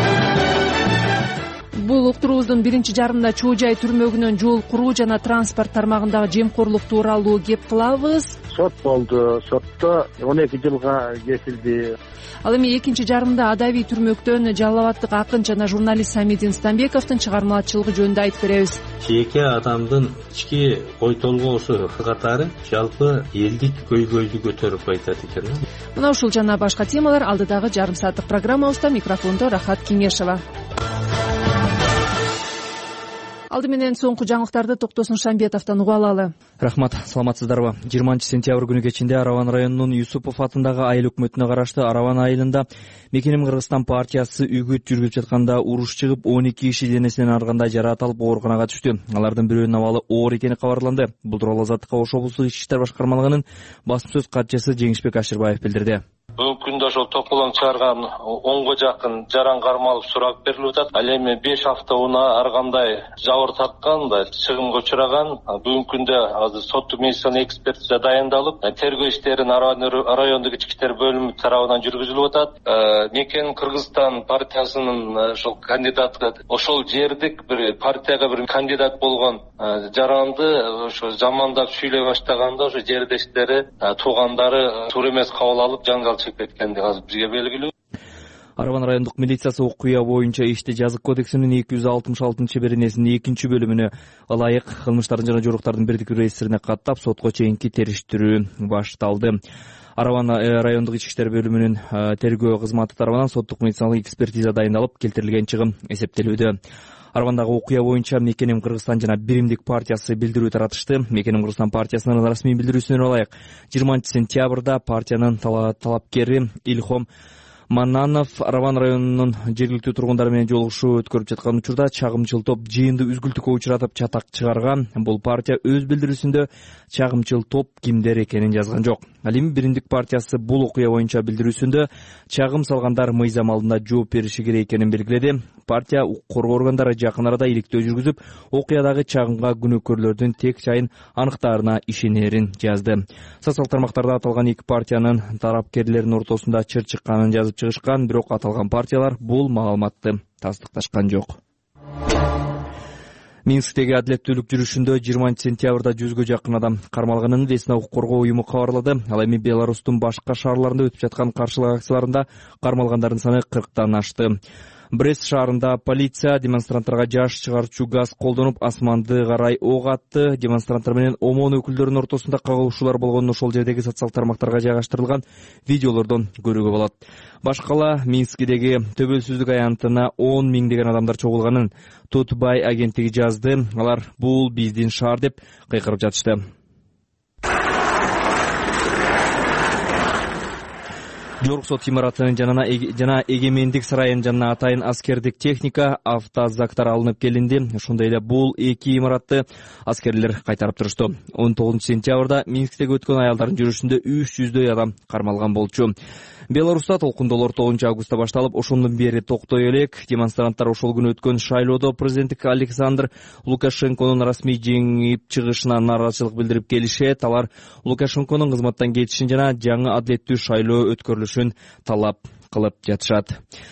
Бул уктуруубуздун биринчи жарымында чоо жай түрмөгүнөн жол куруу жана транспорт тармагындагы жемкорлук тууралуу кеп кылабыз. Сот болду. Сотто он эки жылга кесилди. Ал эми экинчи жарымда адабий түрмөктөн Жалал Абадтык акын жана журналист Самидин Станбековдун чыгармачылыгы жөнүндө айтып беребиз. Жеке адамдын ички ой толгоосу катары жалпы элдик көйгөйдү көтөрүп айтат экен. Мына ушул жана башка темалар алдыдагы жарым сааттык программабызда. Микрофондо Рахат Кеңешева. Алды менен соңку жаңылыктарды Токтосун Шамбетовдон угуп алалы. Рахмат, саламатсыздарбы? жыйырманчы сентябрь күнү кечинде Араван районунун Юсупов атындагы айыл өкмөтүнө караштуу Араван айылында Мекеним Кыргызстан партиясы үгүт жүргүзүп жатканда уруш чыгып, он эки киши денесинен аргандай жараат алып ооруканага түштү. Алардын бирөөнүн абалы оор экени кабарланды. Бул тууралуу Азаттыкка Ош облустук ички иштер башкармалыгынын басма сөз катчысы Жеңишбек Ашырбаев билдирди. Бүгүнкү күндө ошол токулоң чыгарган онго жакын жаран кармалып сурак берилип атат. Ал эми беш авто унаа ар кандай жабыр тарткан, чыгымга учураган. Бүгүнкү күндө азыр соттук медицина экспертиза дайындалып, тергөө иштерин райондук ички иштер бөлүмү тарабынан жүргүзүлүп атат. Мекеним Кыргызстан партиясынын ошол кандидаты, ошол жердик бир партияга бир кандидат болгон жаранды ошо жамандап сүйлөй баштаганда ошо жердештери, туугандары туура эмес кабыл алып жаңгал чыгып кеткенди азыр бизге белгилүү. Араван райондук милициясы окуя боюнча ишти жазык кодексинин эки жүз алтымыш алтынчы беренесинин экинчи бөлүмүнө ылайык кылмыштардын жана жоруктардын бирдиктүү реестрине каттап сотко чейинки териштирүү башталды. Араван райондук ички иштер бөлүмүнүн тергөө кызматы тарабынан соттук медициналык экспертиза дайындалып, келтирилген чыгым эсептелүүдө. Аравандагы окуя боюнча Мекеним Кыргызстан жана Биримдик партиясы билдирүү таратышты. Мекеним Кыргызстан партиясынын расмий билдирүүсүнө ылайык жыйырманчы сентябрда партиянын талапкери Илхом Маннанов Араван районунун жергиликтүү тургундары менен жолугушуу өткөрүп жаткан учурда чагымчыл топ жыйынды үзгүлтүккө учуратып чатак чыгарган. Бул партия өз билдирүүсүндө чагымчыл топ кимдер экенин жазган жок. Ал эми Биримдик партиясы бул окуя боюнча билдирүүсүндө чагым салгандар мыйзам алдында жооп бериши керек экенин белгиледи. Партия укук коргоо органдары жакын арада иликтөө жүргүзүп, окуядагы чагымга күнөөкөрлөрдүн тек жайын аныктаарына ишенерин жазды. Социалдык тармактарда аталган эки партиянын тарапкерлеринин ортосунда чыр чыкканын жазып чыгышкан, бирок аталган партиялар бул маалыматты тастыкташкан жок. Минсктеги адилеттүүлүк жүрүшүндө жыйырманчы сентябрда жүзгө жакын адам кармалганын Весна укук коргоо уюму кабарлады. Ал эми Беларустун башка шаарларында өтүп жаткан каршылык акцияларында кармалгандардын саны кырктан ашты. Брест шаарында полиция демонстранттарга жаш чыгарчу газ колдонуп, асманды карай ок атты. Демонстранттар менен ОМОН өкүлдөрүнүн ортосунда кагылышуулар болгонун ошол жердеги социалдык тармактарга жайгаштырылган видеолордон көрүүгө болот. Башкала Минскидеги төбөлсүздүк аянтына он миңдеген адамдар чогулганын Тутбай агенттиги жазды. Алар бул биздин шаар деп кыйкырып жатышты. Жорук сот имаратынын жана Эгемендик сарайынын жанына атайын аскердик техника, автозактар алынып келинди. Ошондой эле бул эки имаратты аскерлер кайтарып турушту. он тогузунчу сентябрда Минсктеги өткөн аялдардын жүрүшүндө үч жүздөй адам кармалган болчу. Беларуста толкундолор тогузунчу августта башталып, ошондон бери токтой элек. Демонстранттар ошол күнү өткөн шайлоодо президенттик Александр Лукашенконун расмий жеңип чыгышына нааразычылык билдирип келишет. Алар Лукашенконун кызматтан кетишин жана жаңы адилеттүү шайлоо өткөрүлүшүн талап кылып жатышат.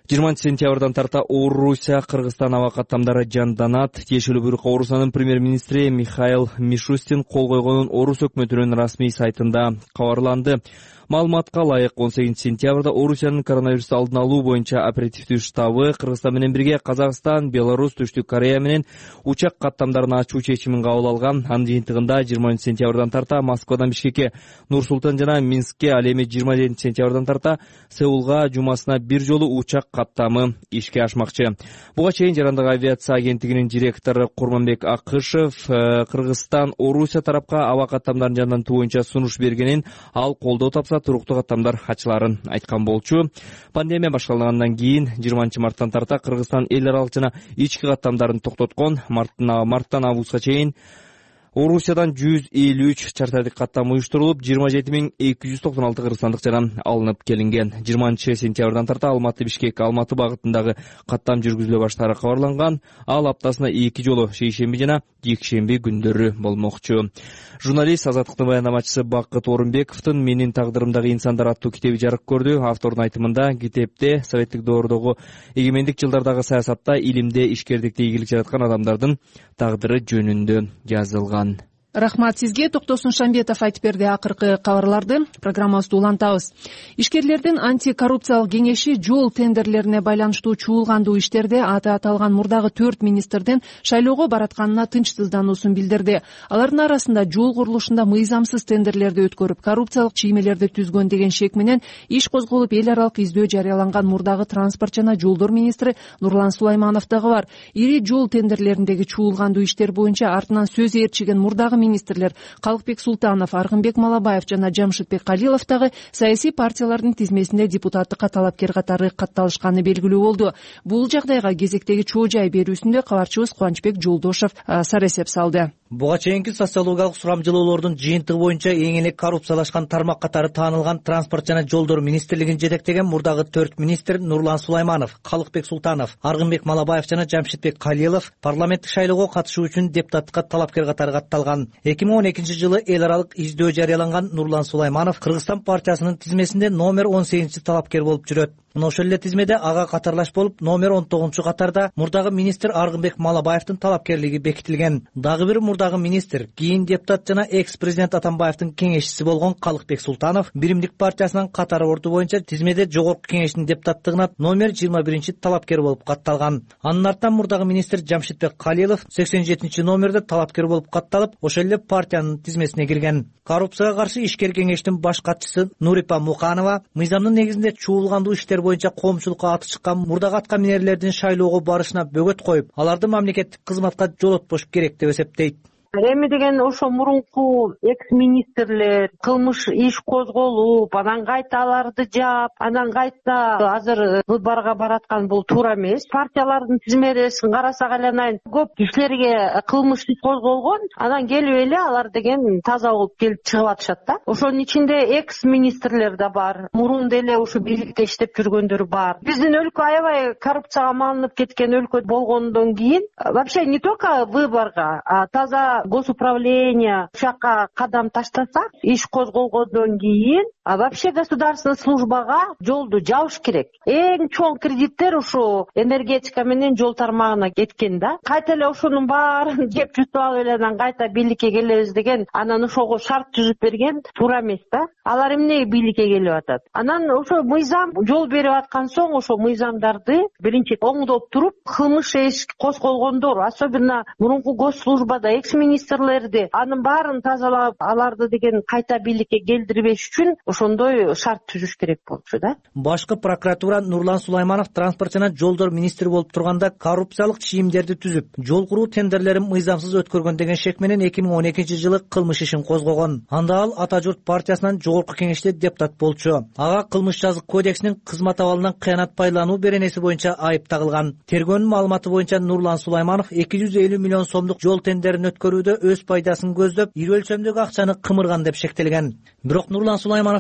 жыйырманчы сентябрдан тарта Орусия Кыргызстан аба каттамдары жанданат. Тиешелүү буйрукка Орусиянын премьер-министри Михаил Мишустин кол койгонун Орус өкмөтүнүн расмий сайтында кабарланды. Маалыматка ылайык он сегизинчи сентябрда Орусиянын коронавирусту алдын алуу боюнча оперативдүү штабы Кыргызстан менен бирге Казакстан, Беларусь, Түштүк Корея менен учак каттамдарын ачуу чечимин кабыл алган. Анын жыйынтыгында жыйырманчы сентябрдан тарта Москвадан Бишкекке, Нур-Султан жана Минскке, ал эми жыйырма жетинчи сентябрдан тарта Сеулга жумасына бир жолу учак каттамы ишке ашмакчы. Буга чейин Жарандык авиация агенттигинин директору Курманбек Акышев Кыргызстан Орусия тарапка аба каттамдарын жандантуу боюнча сунуш бергенин, ал колдоо тапса туруктуу каттамдар ачыларын айткан болчу. Пандемия башталгандан кийин жыйырманчы марттан тарта Кыргызстан эл аралык жана ички каттамдарын токтоткон. Марттан августка чейин Орусиядан жүз элүү үч чартардык каттам уюштурулуп, жыйырма жети миң эки жүз токсон алты кыргызстандык жаран алынып келинген. жыйырманчы сентябрдан тарта Алматы Бишкек Алматы багытындагы каттам жүргүзүлө баштаары кабарланган. Ал аптасына эки жолу шейшемби жана жекшемби күндөрү болмокчу. Журналист Азаттыктын баяндамачысы Бакыт Орунбековдун «Менин тагдырымдагы инсандар» аттуу китеби жарык көрдү. Автордун айтымында китепте советтик доордогу эгемендик жылдардагы саясатта, илимде, ишкердикте ийгилик жараткан адамдардын тагдыры жөнүндө жазылган. Рахмат сизге. Токтосун Шамбетов айтып берди акыркы кабарларды. Программабызды улантабыз. Ишкерлердин антикоррупциялык кеңеши жол тендерлерине байланыштуу чуулгандуу иштерде аты аталган мурдагы төрт министрдин шайлоого баратканына тынчсыздануусун билдирди. Алардын арасында жол курулушунда мыйзамсыз тендерлерди өткөрүп, коррупциялык чиймелерди түзгөн деген шек менен иш козголуп, эл аралык издөө жарыяланган мурдагы транспорт жана жолдор министри Нурлан Сулайманов дагы бар. Ири жол тендерлериндеги чуулгандуу иштер боюнча артынан сөз ээрчиген мурдагы министрлер Калыкбек Султанов, Аргынбек Малабаев жана Жамшитбек Калилов дагы саясий партиялардын тизмесинде депутаттыкка талапкер катары катталышканы белгилүү болду. Бул жагдайга кезектеги чоо жай берүүсүндө кабарчыбыз Кубанычбек Жолдошов сар эсеп салды. Буга чейинки социологиялык сурамжылоолордун жыйынтыгы боюнча эң эле коррупциялашкан тармак катары таанылган транспорт жана жолдор министрлигин жетектеген мурдагы төрт министр Нурлан Сулайманов, Калыкбек Султанов, Аргынбек Малабаев жана Жамшитбек Калилов парламенттик шайлоого катышуу үчүн депутаттыкка талапкер катары катталган. эки миң он экинчи жылы эл аралык издөө жарыяланган Нурлан Сулайманов Кыргызстан партиясынын тизмесинде номер он сегизинчи талапкер болуп жүрөт. Мына ошол эле тизмеде ага катарлаш болуп, номер он тогузунчу катарда мурдагы министр Аргынбек Малабаевдин талапкерлиги бекитилген. Дагы бир мурдагы министр, кийин депутат жана экс-президент Атамбаевдин кеңешчиси болгон Калыкбек Султанов Биримдик партиясынын катары орду боюнча тизмеде жогорку кеңештин депутаттыгына номер жыйырма биринчи талапкер болуп катталган. Анын артынан мурдагы министр Жамшитбек Калилов сексен жетинчи номерде талапкер болуп катталып, ошол эле партиянын тизмесине кирген. Коррупцияга каршы ишкер кеңештин баш катчысы Нурипа Муканова мыйзамдын негизинде чуулгандуу иштер боюнча коомчулукка аты чыккан мурдагы аткаминерлердин шайлоого барышына бөгөт коюп, аларды мамлекеттик кызматка жолотпош керек деп эсептейт. Эми деген ошо мурунку экс-министрлер кылмыш иш козголуп, анан кайта аларды жаап, анан кайта азыр выборго бараткан бул туура эмес. Партиялардын тизмесин карасак эле көп кишилерге кылмыш иш козголгон, анан келип эле алар деген таза болуп келип чыгып атышат да. Ошонун ичинде экс-министрлер да бар, мурун деле ушу бийликте иштеп жүргөндөр бар. Биздин өлкө аябай коррупцияга малынып кеткен өлкө болгондон кийин вообще не только выборго, а таза госуправление ушакка кадам таштаса, иш козголгондон кийин а вообще государственный службага жолду жабыш керек. Эң чоң кредиттер ушу энергетика менен жол тармагына кеткен да. Кайта эле ошонун баарын жеп жутуп алып эле анан кайта бийликке келебиз деген, анан ошого шарт түзүп берген туура эмес да. Алар эмне бийликке келип атат? Анан ошо мыйзам жол берип аткан соң ошо мыйзамдарды биринчи оңдоп туруп, кылмыш иш козголгондор, особенно мурунку госслужбада экс-министрлерди, анын баарын тазалап, аларды деген кайта бийликке келдирбеш үчүн ошондой шарт түзүш керек болчу да. Башкы прокуратура Нурлан Сулайманов транспорт жана жолдор министри болуп турганда коррупциялык чийимдерди түзүп, жол куруу тендерлерин мыйзамсыз өткөргөн деген шек менен эки миң он экинчи жылы кылмыш ишин козгогон. Анда ал Ата журт партиясынан жогорку кеңеште депутат болчу. Ага кылмыш жазык кодексинин кызмат абалынан кыянат байлануу беренеси боюнча айып тагылган. Тергөөнүн маалыматы боюнча Нурлан Сулайманов эки жүз элүү миллион сомдук жол тендерин өткөрүүдө өз пайдасын көздөп, ири өлчөмдөгү акчаны кымырган деп шектелген. Бирок Нурлан Сулайманов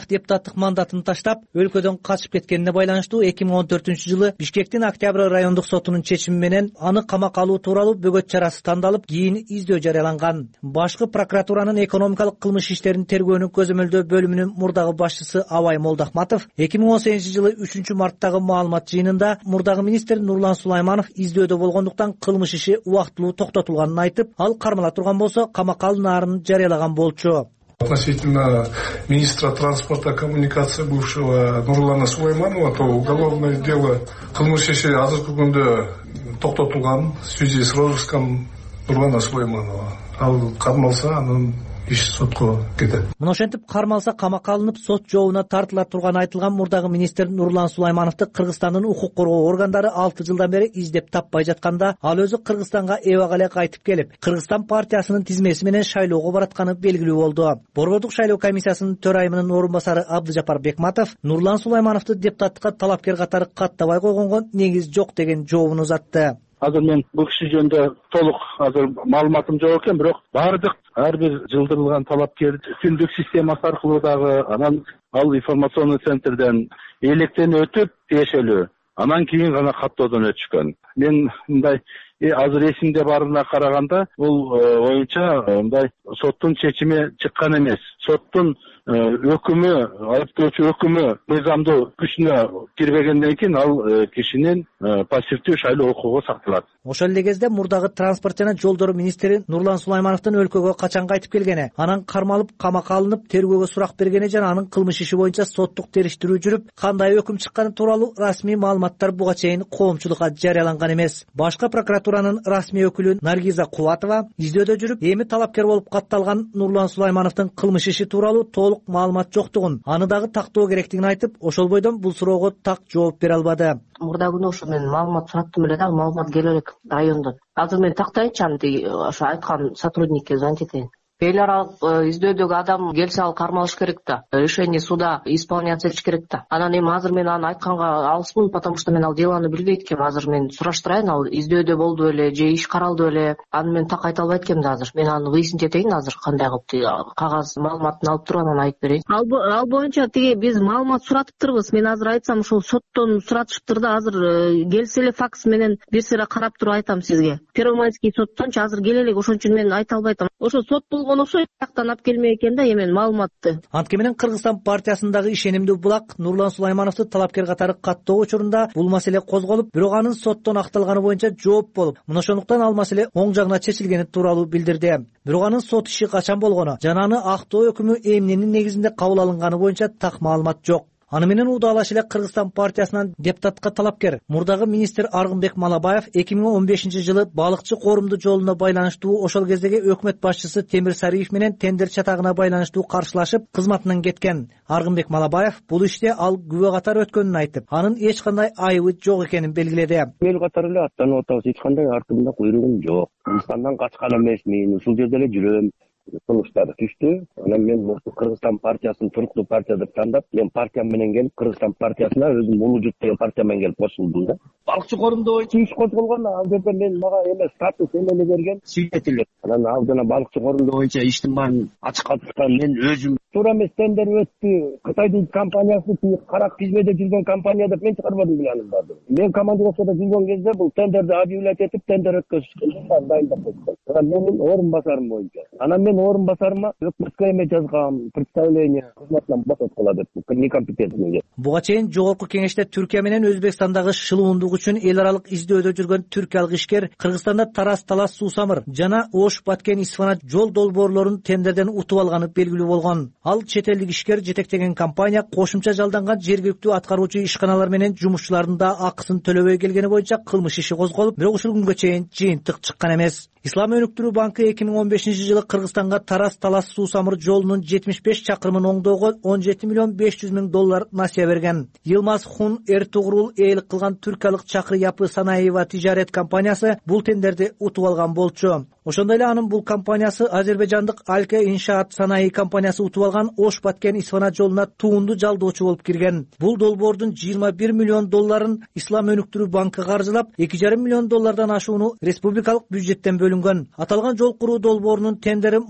Сулайманов депутаттык мандатын таштап өлкөдөн качып кеткенине байланыштуу эки миң он төртүнчү жылы Бишкектин Октябрь райондук сотунун чечими менен аны камакка алуу тууралуу бөгөт чарасы тандалып, кийин издөө жарыяланган. Башкы прокуратуранын экономикалык кылмыш иштерин тергөөнүн көзөмөлдөө бөлүмүнүн мурдагы башчысы Абай Молдохматов эки миң он сегизинчи жылы үчүнчү марттагы маалымат жыйынында мурдагы министр Нурлан Сулайманов издөөдө болгондуктан кылмыш иши убактылуу токтотулганын айтып, ал кармала турган болсо камакка алынаарын жарыялаган болчу. Относительно министра транспорта и коммуникации бывшего Нурлана Сулайманова, то уголовное дело кылмыш иши азыркы күндө токтотулган в связи с розыском Нурлана Сулайманова. Ал кармалса, анын иш сотко кетет. Мына ошентип кармалса камакка алынып сот жообуна тартыла турганы айтылган мурдагы министр Нурлан Сулаймановду Кыргызстандын укук коргоо органдары алты жылдан бери издеп таппай жатканда, ал өзү Кыргызстанга эбак эле кайтып келип, Кыргызстан партиясынын тизмеси менен шайлоого баратканы белгилүү болду. Борбордук шайлоо комиссиясынын төрайымынын орун басары Абдыжапар Бекматов Нурлан Сулаймановду депутаттыкка талапкер катары каттабай койгонго негиз жок деген жообун узатты. Азыр мен бул киши жөнүндө толук азыр маалыматым жок экен, бирок баардык ар бир жылдырылган талапкер күндүк системасы аркылуу дагы анан ал информационный центрден электен өтүп тиешелүү, анан кийин гана каттоодон өтүшкөн. Мен мындай азыр эсимде барына караганда бул боюнча мындай соттун чечими чыккан эмес. Соттун өкүмү, айыптоочу өкүмү мыйзамдуу күчүнө кирбегенден кийин ал кишинин пассивдүү шайлоо укугу сакталат. Ошол эле кезде мурдагы транспорт жана жолдор министри Нурлан Сулаймановдун өлкөгө качан кайтып келгени, анан кармалып камакка алынып тергөөгө сурак бергени жана анын кылмыш иши боюнча соттук териштирүү жүрүп, кандай өкүм чыкканы тууралуу расмий маалыматтар буга чейин коомчулукка жарыяланган эмес. Башкы прокуратуранын расмий өкүлү Наргиза Кубатова издөөдө жүрүп, эми талапкер болуп катталган Нурлан Сулаймановдун кылмыш иши тууралуу толук маалымат жоктугун, аны дагы тактоо керектигин айтып, ошол бойдон бул суроого так жооп бере албады. Мурда күнү ошо мен маалымат сураттым эле да, маалымат келе элек райондон. Азыр мен тактайынчы аны ошо айткан сотрудникке звонить этейин. Эл аралык издөөдөгү адам келсе ал кармалыш керек да. Решение суда исполняться этиш керек да. Анан эми азыр мен аны айтканга алыспын, потому что мен ал делону билбейт экенмин. Азыр мен сураштырайын, ал издөөдө болду беле же иш каралды беле. Аны мен так айта албайт экенмин азыр. Мен аны выяснить этейин азыр, кандай кылып кагаз маалыматын алып туруп анан айтып берейин. Ал боюнча тиги биз маалымат суратыптырбыз. Мен азыр айтсам ушул соттон суратышыптыр да, азыр келсе эле факс менен бир сыйра карап туруп айтам сизге. Первомайский соттончу азыр келе элек, ошон үчүн мен айта албайтам. Ошо сот болгон окшойт, жактан алып келмей экен да эмен маалыматты. Анткени менен Кыргызстан партиясындагы ишенимдүү булак Нурлан Сулаймановду талапкер катары каттоо учурунда бул маселе козголуп, бирок анын соттон акталганы боюнча жооп болуп, мына ошондуктан ал маселе оң жагына чечилгени тууралуу билдирди. Бирок анын сот иши качан болгону жана аны актоо өкүмү эмненин негизинде кабыл алынганы боюнча так маалымат жок. Аны менен удаалаш эле Кыргызстан партиясынан депутатка талапкер мурдагы министр Аргынбек Малабаев эки миң он бешинчи жылы балыкчы корумду жолуна байланыштуу ошол кездеги өкмөт башчысы Темир Сариев менен тендер чатагына байланыштуу каршылашып кызматынан кеткен. Аргынбек Малабаев бул иште ал күбө катары өткөнүн айтып, анын эч кандай айыбы жок экенин белгиледи. Мен катары эле аттанып атабыз, эч кандай артымда куйругум жок. Кыргызстандан качкан эмесмин, ушул жерде эле жүрөм. Сунуштар түштү. Анан мен мурду Кыргызстан партиясын туруктуу партия деп тандап, мен партиям менен келип Кыргызстан партиясына өзүм Улуу журт деген партия менен келип кошулдум да. Балыкчы корумду боюнча иш козголгон, ал жерде мен мага эме статус эмени берген свидетель. Анан ал жана балыкчы корумду боюнча иштин баарын ачыкка чыккан мен өзүм. Туура эмес тендер өттү. Кытайдын компаниясы карак тизмеде жүргөн компания деп мен чыгарбадым беле анын баардыгын. Мен командировкада жүргөн кезде бул тендерди объявлять этип тендер өткөзүшкөн, дайындап койгон. Анан менин орун басарым боюнча. Анан мен орун басарыма өкмөткө эме жазгам, представление кызматынан босоткула деп, некомпетентный деп. Буга чейин жогорку кеңеште Түркия менен Өзбекстандагы шылуундук үчүн эл аралык издөөдө жүргөн түркиялык ишкер Кыргызстанда Тарас-Талас Суусамыр жана Ош-Баткен Исфана жол долбоорлорун тендерден утуп алганы белгилүү болгон. Ал чет элдик ишкер жетектеген компания кошумча жалданган жергиликтүү аткаруучу ишканалар менен жумушчулардын да акысын төлөбөй келгени боюнча кылмыш иши козголуп, бирок ушул күнгө чейин жыйынтык чыккан эмес. Ислам өнүктүрүү банкы эки миң он бешинчи жылы Кыргызстанга Тарас-Талас Суусамыр жолунун жетимиш беш чакырымын оңдоого он жети миллион беш жүз миң доллар насыя берген. Йылмаз Хун Эртугрул эйлик кылган түркиялык Чакыр Япы Санаева тижарет компаниясы бул тендерди утуп алган болчу. Ошондой эле анын бул компаниясы азербайжандык Альке Иншаат Санаи компаниясы утуп алган Ош-Баткен Исфана жолуна туунду жалдоочу болуп кирген. Бул долбоордун жыйырма бир миллион долларын Ислам өнүктүрүү банкы каржылап, эки жарым миллион доллардан ашууну республикалык бюджеттен бөлүнгөн. Аталган жол куруу долбоорунун тендери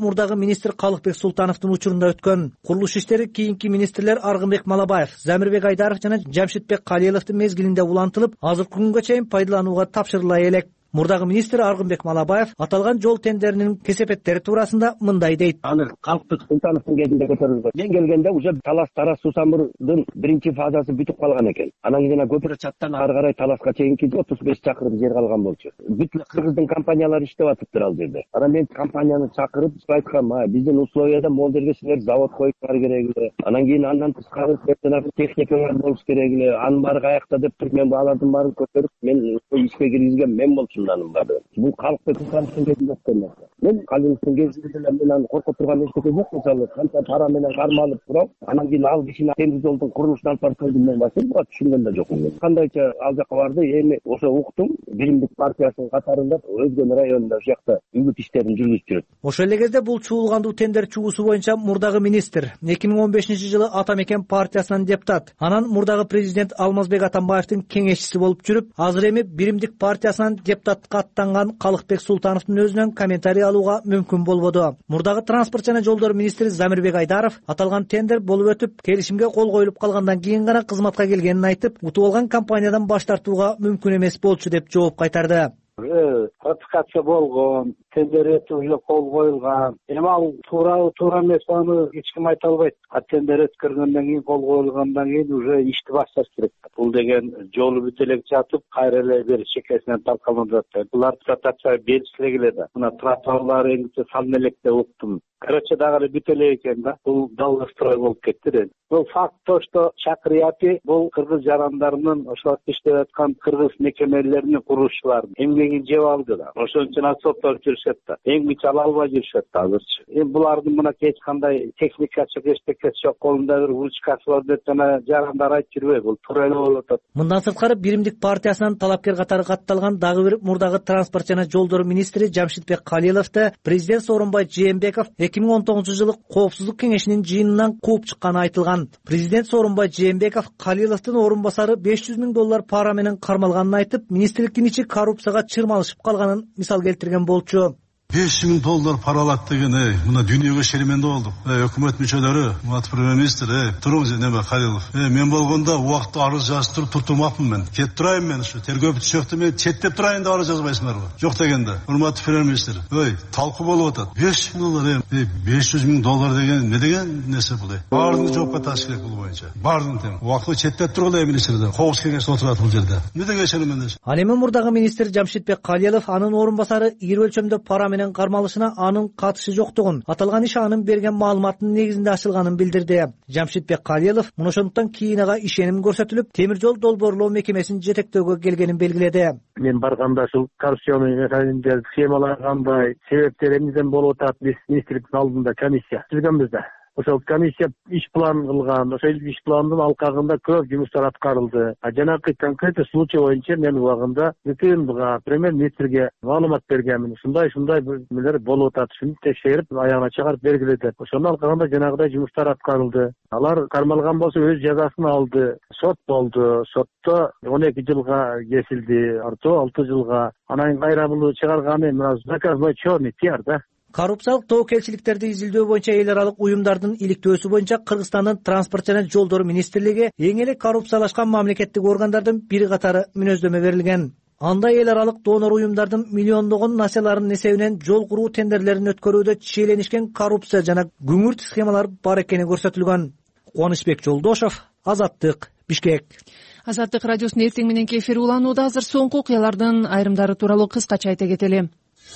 мурдагы министр Калыкбек Султановдун учурунда өткөн. Курулуш иштери кийинки министрлер Аргынбек Малабаев, Замирбек Айдаров жана Жамшитбек Калиевдин мезгилинде улантылып, азыркы күнгө чейин пайдаланууга тапшырыла элек. Мурдагы министр Аргынбек Малабаев аталган жол тендеринин кесепеттери туурасында мындай дейт. Аны Калыкбек Султановдун кезинде көтөрүлгөн. Мен келгенде уже талас тарас Сусамырдын биринчи фазасы бүтүп калган экен. Анан кийин көпүрө чаттан ары карай таласка чейинки отуз беш чакырым жер калган болчу. Бүт кыргыздын компаниялары иштеп атыптыр ал жерде. Анан мен компанияны чакырып айткам, биздин условияда могул жерге силер завод коюңар керек эле. Анан кийин андан тышкары техникалар болуш керек эле. Анын баары каякта деп туруп мен алардын баарын көтөрүп, мен ишке киргизген мен болчумун. Бул Калыкбек Султановдун кезинде өткөн нерсе. Мен Калиевдин кезинде деле мен аны коркуп турган нерсе жок. Мисалы, канча пара менен кармалып туруп, анан кийин ал кишини темир жолдун курулушун алып барып келдим мен башым, буга түшүнгөн да жокмун. Кандайча ал жака барды, эми ошо уктум, Биримдик партиясынын катарында Өзгөн районунда ушул жакта үгүт иштерин жүргүзүп жүрөт. Ошол эле кезде бул чуулгандуу тендер чугусу боюнча мурдагы министр эки миң он бешинчи жылы Ата Мекен партиясынан депутат, анан мурдагы президент Алмазбек Атамбаевдин кеңешчиси болуп жүрүп, азыр эми Биримдик партиясынан депутат аттанган Калыкбек Султановдун өзүнөн комментарий алууга мүмкүн болбоду. Мурдагы транспорт жана жолдор министри Замирбек Айдаров аталган тендер болуп өтүп, келишимге кол коюлуп калгандан кийин гана кызматка келгенин айтып, утуп алган компаниядан баш тартууга мүмкүн эмес болчу деп жооп кайтарды. Ратификация болгон, тендерге уже кол коюлган. Эми ал туурабы, туура эмес, аны эч ким айта албайт. А тендер өткөргөндөн кийин, кол коюлгандан кийин уже ишти башташ керек. Бул деген жолу бүт эле жатып, кайра эле бир чекесинен талкаланып жатат. Булар ратификация беришиле келет. Мына тротуарлар эңгиче салына элек деп уктум. Короче, дагы бүт эле экен да. Бул долгострой болуп кетти да. Бул факт то, что Чакырияпи бул кыргыз жарандарынын ошол иштеп аткан кыргыз мекемелеринин курушчулары эмгегин жеп алды да. Ошон үчүн соттоп жүрүшөт да. Эмгичи ала албай жүрүшөт да азырчы. Эми булардын мына эч кандай техника жок, эчтеке жок, колунда бир ручкасы бар деп жана жарандар айтып жүрбөй, бул туура эле болуп атат. Мындан сырткары Биримдик партиясынан талапкер катары катталган дагы бир мурдагы транспорт жана жолдор министри Жамшитбек Калиевди президент Сооронбай Жээнбеков эки миң он тогузунчу жылы коопсуздук кеңешинин жыйынынан кууп чыкканы айтылган. Президент Сооронбай Жээнбеков Калиевдин орун басары беш жүз миң доллар пара менен кармалганын айтып, министрликтин ичи коррупцияга чырмалышып калганын мисал келтирген болчу. беш жүз миң доллар паралат деген, ey, мына дүйнөгө шеременде болдук. Ey, өкмөт мүчөлөрү, мат премьер-министр, ey, туруңуз, неме Калилов. Ey, мен болгондо убакытта арыз жазып туруп туртурмакмын мен. Кетип турайын мен ушу. Тергөө бүтүшөктү мен четтеп турайын деп арыз жазбайсыңарбы? Жок дегенде. Урматтуу премьер-министр, ey, талкуу болуп атат. беш жүз миң доллар, ey, беш жүз миң доллар деген не деген нерсе бул? Баардыгын жоопко тартыш керек бул боюнча. Баардыгын тең. Убакытта четтеп тургула министрдер. Коопсуз кеңеште отурат бул жерде. Эмне деген шеремендеш? Ал эми мурдагы министр Жамшитбек Калиев анын орун басары ийри өлчөмдө пара менен кармалышына анын катышы жоктугун, аталган иш анын берген маалыматтын негизинде ачылганын билдирди. Жамшитбек Калиев муну ошондуктан кийин ага ишеним көрсөтүлүп, темир жол долбоорлоо мекемесин жетектөөгө келгенин белгиледи. Мен барганда ушул коррупционный механизмдер, схемалар кандай, себептер эмнеден болуп атат, биз министрликтин алдында комиссия түзгөнбүз да. Ошол комиссия иш план кылган, ошол иш пландын алкагында көп жумуштар аткарылды. А жанагы конкретный случай боюнча мен убагында бүтүн буга премьер-министрге маалымат бергенмин. Ушундай ушундай нелер болуп атат, шуну текшерип, аягына чыгарып бергиле деп. Ошонун алкагында жанагыдай жумуштар аткарылды. Алар кармалган болсо өз жазасын алды. Сот болду. Сотто он эки жылга кесилди, артоо алты жылга. Анан кайра бул чыгарганы мына заказной черный пиар да. Коррупциялык тобокелчиликтерди изилдөө боюнча эл аралык уюмдардын иликтөөсү боюнча Кыргызстандын транспорт жана жолдор министрлиги эң эле коррупциялашкан мамлекеттик органдардын бири катары мүнөздөмө берилген. Анда эл аралык донор уюмдардын миллиондогон насияларынын эсебинен жол куруу тендерлерин өткөрүүдө чиеленишкен коррупция жана күңүрт схемалар бар экени көрсөтүлгөн. Кубанычбек Жолдошов, Азаттык, Бишкек. Азаттык радиосунун эртең мененки эфири уланууда. Азыр соңку окуялардын айрымдары тууралуу кыскача айта кетели.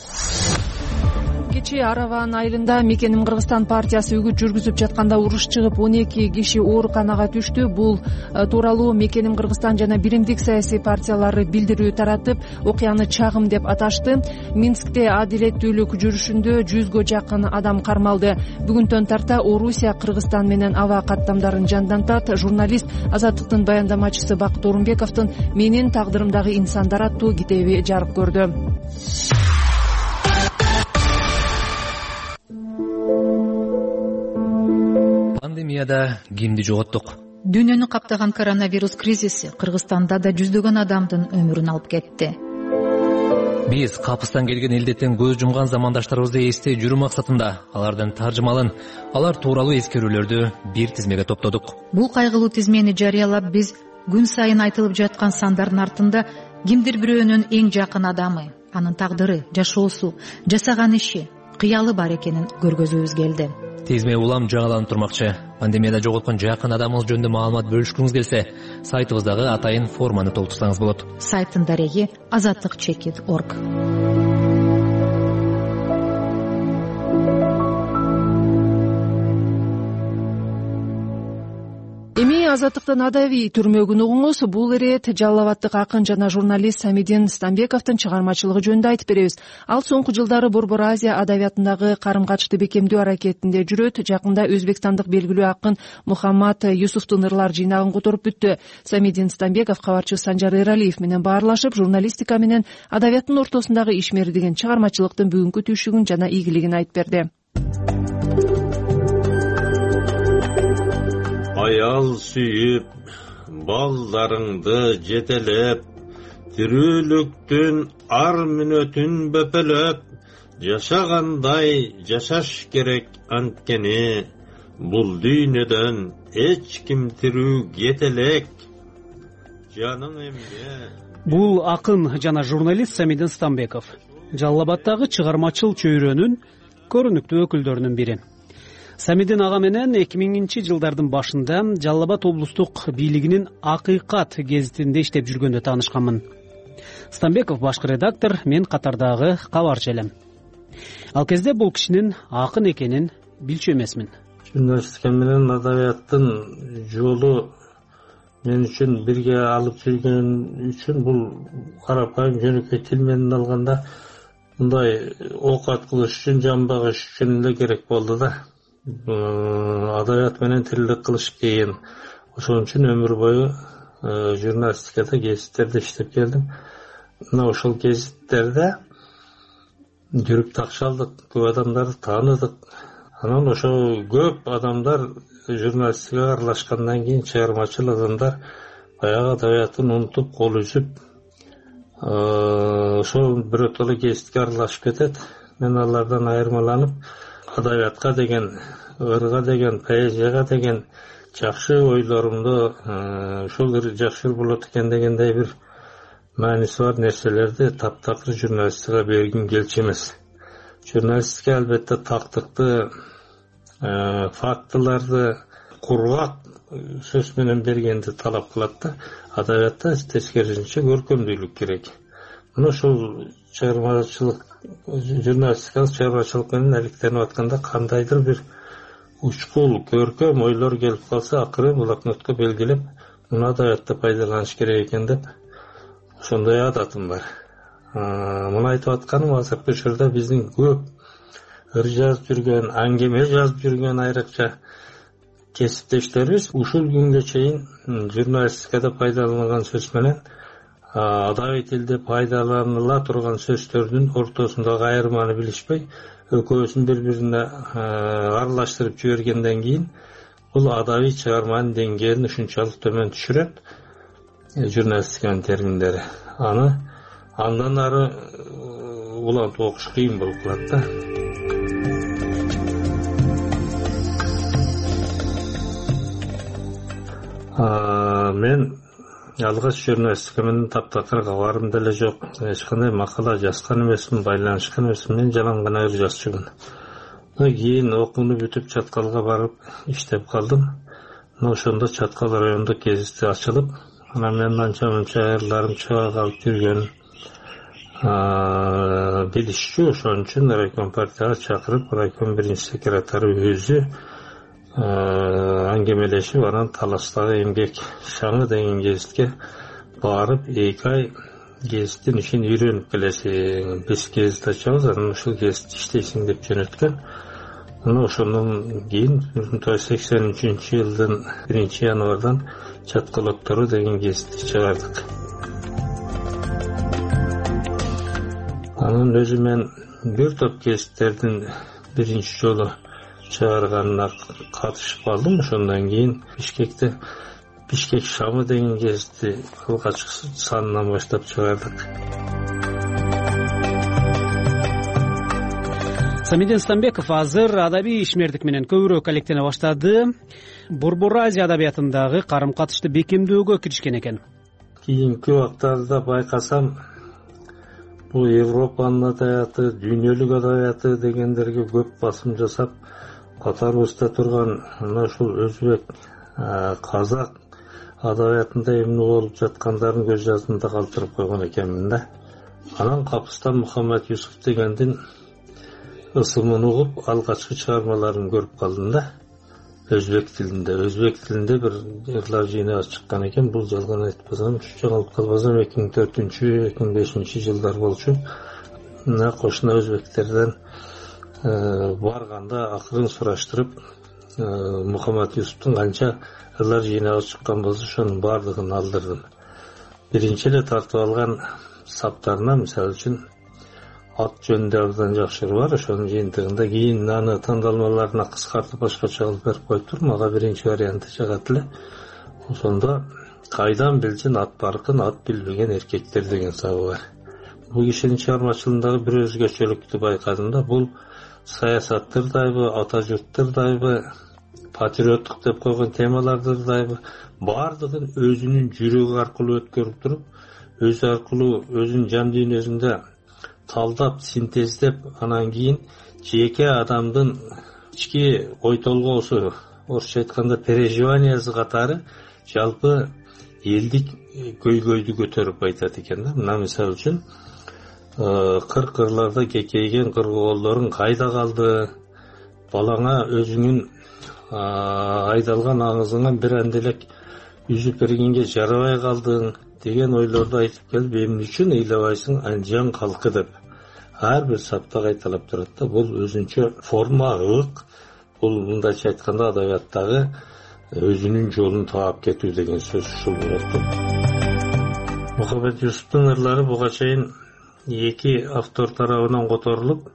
Кечээ Араван айылында Мекеним Кыргызстан партиясы үгүт жүргүзүп жатканда уруш чыгып он эки киши ооруканага түштү. Бул тууралуу Мекеним Кыргызстан жана Биримдик саясий партиялары билдирүү таратып, окуяны чагым деп аташты. Минскте адилеттүүлүк жүрүшүндө жүзгө жакын адам кармалды. Бүгүнтөн тарта Орусия Кыргызстан менен аба каттамдарын жандантат. Журналист Азаттыктын баяндамачысы Бакыт Орунбековдун «Менин тагдырымдагы инсандар» аттуу китеби жарык көрдү. Пандемияда кимди жоготтук? Дүйнөнү каптаган коронавирус кризиси Кыргызстанда да жүздөгөн адамдын өмүрүн алып кетти. Биз капыстан келген илдеттен көз жумган замандаштарыбызды эстей жүрүү максатында алардын таржымалын, алар тууралуу эскерүүлөрдү бир тизмеге топтодук. Бул кайгылуу тизмени жарыялап биз күн сайын айтылып жаткан сандардын артында кимдир бирөөнүн эң жакын адамы, анын тагдыры, жашоосу, жасаган иши, кыялы бар экенин көргөзүүбүз келди. Тизме улам жаңыланып турмакчы. Пандемияда жоготкон жакын адамыңыз жөнүндө маалымат бөлүшкүңүз келсе, сайтыбыздагы атайын форманы толтурсаңыз болот. Сайттын дареги азаттык чекит точка орг. Эми азаттыктын адабий түрмөгүн угуңуз. Бул ирет Жалал Абадтык акын жана журналист Самидин Стамбековдун чыгармачылыгы жөнүндө айтып беребиз. Ал соңку жылдары Борбор Азия адабиятындагы карым-качты бекемдөө аракетинде жүрөт. Жакында өзбекстандык белгилүү акын Мухаммад Юсуфтун ырлар жыйнагын которуп бүттү. Самидин Стамбеков кабарчы Санжар Эралиев менен баарлашып, журналистика менен адабияттын ортосундагы ишмердигин, чыгармачылыктын бүгүнкү түйшүгүн жана ийгилигин айтып берди. Аял сүйүп, балдарыңды жетелеп, тирүүлүктүн ар мүнөтүн бөпөлөп, жашагандай жашаш керек анткени, бул дүйнөдөн эч ким тирүү кете элек. Жаның эмне? Бул акын жана журналист Самидин Стамбеков, Жалал Абадтагы чыгармачыл чөйрөнүн көрүнүктүү өкүлдөрүнүн бири. Самидин ага менен эки миңинчи жылдардын башында Жалал Абад облустук бийлигинин Акыйкат гезитинде иштеп жүргөндө таанышканмын. Стамбеков башкы редактор, мен катардагы кабарчы элем. Ал кезде бул кишинин акын экенин билчү эмесмин. Журналистика менен адабияттын жолу мен үчүн бирге алып жүргөн үчүн бул карапайым жөнөкөй тил менен алганда мындай оокат кылыш үчүн, жан багыш үчүн эле керек болду да. Адабият менен тилдик кылыш кийин. Ошон үчүн өмүр бою журналистикада, гезиттерде иштеп келдим. Мына ошол гезиттерде жүрүп такшалдык, көп адамдарды тааныдык. Анан ошо көп адамдар журналистикага аралашкандан кийин чыгармачыл адамдар баягы адабиятын унутуп, кол үзүп, ошол биротоло гезитке аралашып кетет. Мен алардан айырмаланып, адабиятка деген, ырга деген, поэзияга деген жакшы ойлорумду ушул жакшы болот экен дегендей бир мааниси бар нерселерди таптакыр журналистикага бергим келчү эмес. Журналистика албетте тактыкты, фактыларды кургак сөз менен бергенди талап кылат да, адабиятта тескерисинче көркөмдүүлүк керек. Мына ошол чыгармачылык, журналистикалык чыгармачылык менен алектенип атканда кандайдыр бир учкул, көркөм ойлор келип калса, акыры блокнотко белгилеп, муну адабиятта пайдаланыш керек экен деп, ошондой адатым бар. Муну айтып атканым, азыркы учурда биздин көп ыр жазып жүргөн, аңгеме жазып жүргөн айрыкча кесиптештерибиз ушул күнгө чейин журналистикада пайдаланган сөз менен адабий тилде пайдаланыла турган сөздөрдүн ортосундагы айырманы билишпей, экөөсүн бири-бирине аралаштырып жибергенден кийин бул адабий чыгарманын деңгээлин ушунчалык төмөн түшүрөт журналистиканын терминдери. Аны андан ары улантып окуш кыйын болуп калат да. Мен алгач журналистика менен таптакыр кабарым деле жок, эч кандай макала жазган эмесмин, байланышкан эмесмин, мен жалаң гана ыр жазчумун. Кийин окууну бүтүп Чаткалга барып иштеп калдым. Ошондо Чаткал райондо гезити ачылып, анан мен анча-мынча ырларым чыга калып жүргөн билишчү. Ошон үчүн райком партияга чакырып, райком биринчи секретары өзү аңгемелешип, анан Таластагы эмгек шаңы деген гезитке барып, эки ай гезиттин ишин үйрөнүп келесиң, биз гезит ачабыз, анан ушул гезитти иштейсиң деп жөнөткөн. Мына ошондон кийин бир миң тогуз жүз сексен үчүнчү жылдын биринчи январдан Чаткал оттору деген гезитти чыгардык. Анын өзү мен бир топ гезиттердин биринчи жолу чыгарганына катышып калдым. Ошондон кийин Бишкекте Бишкек шамы деген гезитти алгачкы санынан баштап чыгардык. Самиден Стамбеков азыр адабий ишмердик менен көбүрөөк алектене баштады. Борбор Азия адабиятындагы карым катышты бекемдөөгө киришкен экен. Кийинки убактарда байкасам, бул Европанын адабияты, дүйнөлүк адабияты дегендерге көп басым жасап, катарыбызда турган мына ушул өзбек, казак адабиятында эмне болуп жаткандарын көз жаздымда калтырып койгон экенмин да. Анан Капыстан Мухаммад Юсуф дегендин ысымын угуп, алгачкы чыгармаларын көрүп калдым да. Өзбек тилинде, өзбек тилинде бир ырлар жыйнагы чыккан экен. Бул жалган айтпасам, жаңылып калбасам эки миң төртүнчү эки миң бешинчи жылдар болчу. Мына кошуна өзбектерден барганда акырын сураштырып, Мухаммад Юсуфтун канча ырлар жыйнагы чыккан болсо, ошонун баардыгын алдырдым. Биринчи эле тартып алган саптарына, мисалы үчүн, ат жөнүндө абдан жакшы ыр бар, ошонун жыйынтыгында кийин аны тандалмаларына кыскартып башкача кылып берип коюптур. Мага биринчи варианты жагат эле. Ошондо кайдан билсин ат баркын, ат билбеген эркектер деген сабы бар. Бул кишинин чыгармачылыгындагы бир өзгөчөлүктү байкадым да. Бул саясаттырдайбы, ата журттурдайбы, патриоттук деп койгон темалардырдайбы, баардыгын өзүнүн жүрөгү аркылуу өткөрүп туруп, өзү аркылуу өзүнүн жан дүйнөсүндө талдап, синтездеп, анан кийин жеке адамдын ички ой толгоосу, орусча айтканда переживаниясы катары жалпы элдик көйгөйдү көтөрүп айтат экен да. Мына мисалы үчүн кыр-кырларда кекейген кыргоолдорун кайда калды? Балаңа өзүңүн айдалган аңызыңан бир анделек үзүп бергенге жарабай калдың деген ойлорду айтып келип, эмне үчүн ыйлабайсың Анжан калкы деп ар бир сапта кайталап турат да. Бул өзүнчө форма, ырк, бул мындайча айтканда адабияттагы өзүнүн жолун таап кетүү деген сөз ушул болот. Мухаммад Юсуфтун ырлары буга чейин эки автор тарабынан которулуп,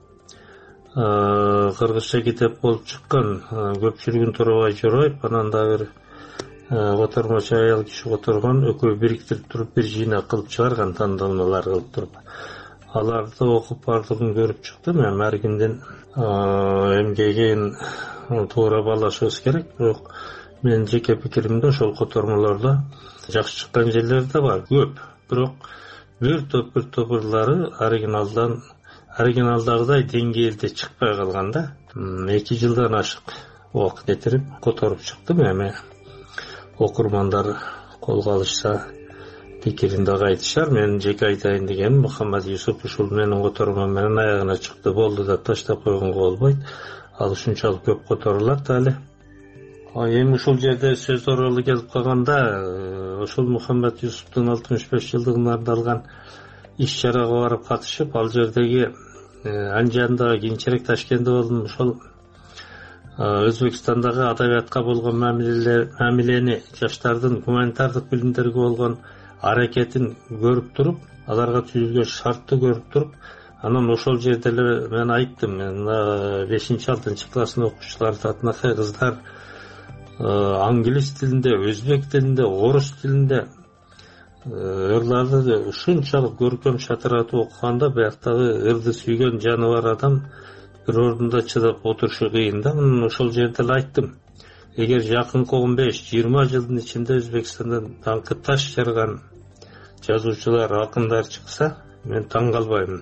кыргызча китеп болуп чыккан. Көпчүлүгүн Турабай Жороев, анан да бир котормочу аял киши которгон, экөө бириктирип туруп бир жыйнак кылып чыгарган, тандалмалар кылып туруп. Аларды окуп бардыгын көрүп чыктым. Эми ар кимдин эмгегин туура баалашыбыз керек, бирок менин жеке пикиримде ошол котормолордо жакшы чыккан жерлери да бар, көп. Бирок бир топ бир топ ырлары оригиналдан оригиналдагыдай деңгээлде чыкпай калган да. эки жылдан ашык убакыт кетирип которуп чыктым. Эми окурмандар колго алышса пикирин дагы айтышар. Мен жеке айтайын дегеним, Мухаммад Юсуф ушул менин котормам менен аягына чыкты, болду деп таштап койгонго болбойт. Ал ушунчалык көп которулат эле. Эми ушул жерде сөз тууралуу келип калганда, ошол Мухаммад Юсуфтун алтымыш беш жылдыгына арналган иш-чарага барып катышып, ал жердеги Анжандагы кийинчерээк Ташкентте болдум. Ошол Өзбекстандагы адабиятка болгон мамилени, жаштардын гуманитардык билимдерге болгон аракетин көрүп туруп, аларга түзүлгөн шартты көрүп туруп, анан ошол жерде эле мен айттым, мен бешинчи алтынчы класстын окуучулары татынакай кыздар англис тилинде, өзбек тилинде, орус тилинде ырларды ушунчалык көркөм шатыратып окуганда, бияктагы ырды сүйгөн жаны бар адам бир ордунда чыдап отурушу кыйын да. Мен ошол жерде эле айттым, эгер жакынкы он беш жыйырма жылдын ичинде Өзбекстандан даңкы таш жарган жазуучулар, акындар чыкса, мен таң калбаймын.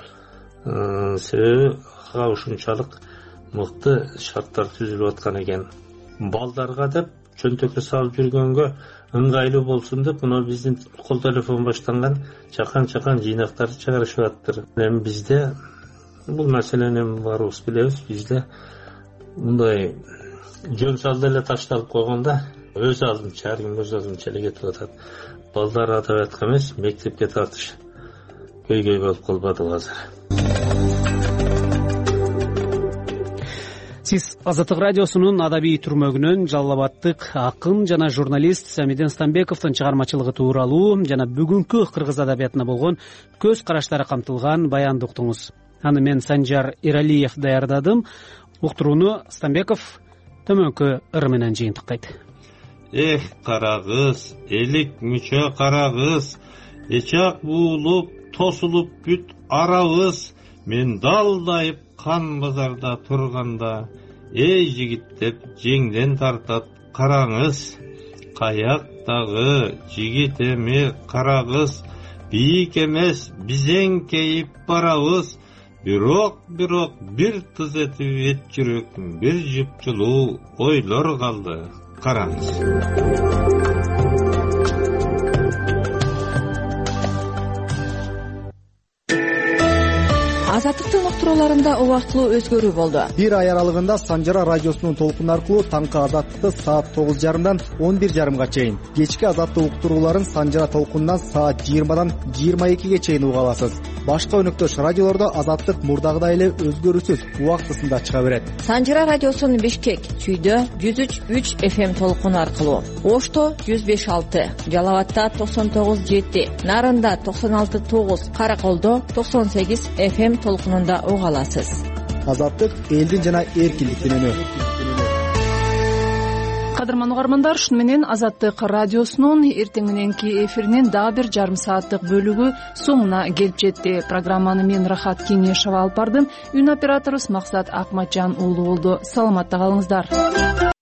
Себеби ага ушунчалык мыкты шарттар түзүлүп аткан экен. Балдарга деп чөнтөккө салып жүргөнгө ыңгайлуу болсун деп, мына биздин кол телефон баштанган чакан-чакан жыйнактарды чыгарышып аттыр. Эми бизде бул маселени баарыбыз билебиз. Бизде мындай жөн салды эле ташталып койгондо өз алдынча, ар ким өз алдынча эле кетип атат. Балдар адабиятка эмес, мектепке тартыш көйгөй болуп калбадыбы азыр? Сиз Азаттык радиосунун адабий түрмөгүнөн Жалал Абадтык акын жана журналист Самиден Стамбековдун чыгармачылыгы тууралуу жана бүгүнкү кыргыз адабиятына болгон көз караштары камтылган баянды уктуңуз. Аны мен Санжар Иралиев даярдадым. Уктурууну Стамбеков төмөнкү ыр менен жыйынтыктайт. Эх, карагыз, элик мүчө карагыз, эчак буулуп, тосулуп бүт арабыз, мен далдайып қан базарда турганда, эй жигит деп жеңден тартат караңыз. Каяктагы жигит эми карагыз, бийик эмес бизең кейип барабыз. Бирок, бирок бир тыз этип эт жүрөк, бир жыпчылуу ойлор калды. Караңыз. Азаттыктын уктурууларында убактылуу өзгөрүү болду. Бир ай аралыгында Санжара радиосунун толкуну аркылуу таңкы Азаттыкты саат тогуз жарымдан он бир жарымга чейин, кечки Азаттык уктурууларын Санжара толкунунан саат жыйырмадан жыйырма экиге чейин уга аласыз. Башка өнөктөш радиолордо Азаттык мурдагыдай эле өзгөрүүсүз убактысында чыга берет. Санжара радиосунун Бишкек, Чүйдө жүз үч үч эф эм толкуну аркылуу, Ошто жүз беш алты, Жалал абадта токсон тогуз жети, Нарында токсон алты тогуз, Караколдо токсон сегиз эф эм толкунунда уга аласыз. Азаттык элдин жана эркиндиктин үнү. Кадырман угармандар, шуну менен Азаттык радиосунун эртең мененки эфиринин дагы бир жарым сааттык бөлүгү соңуна келип жетти. Программаны мен Рахат Кеңешова алып бардым. Үн операторубуз Максат Акматжан уулу болду. Саламатта калыңыздар.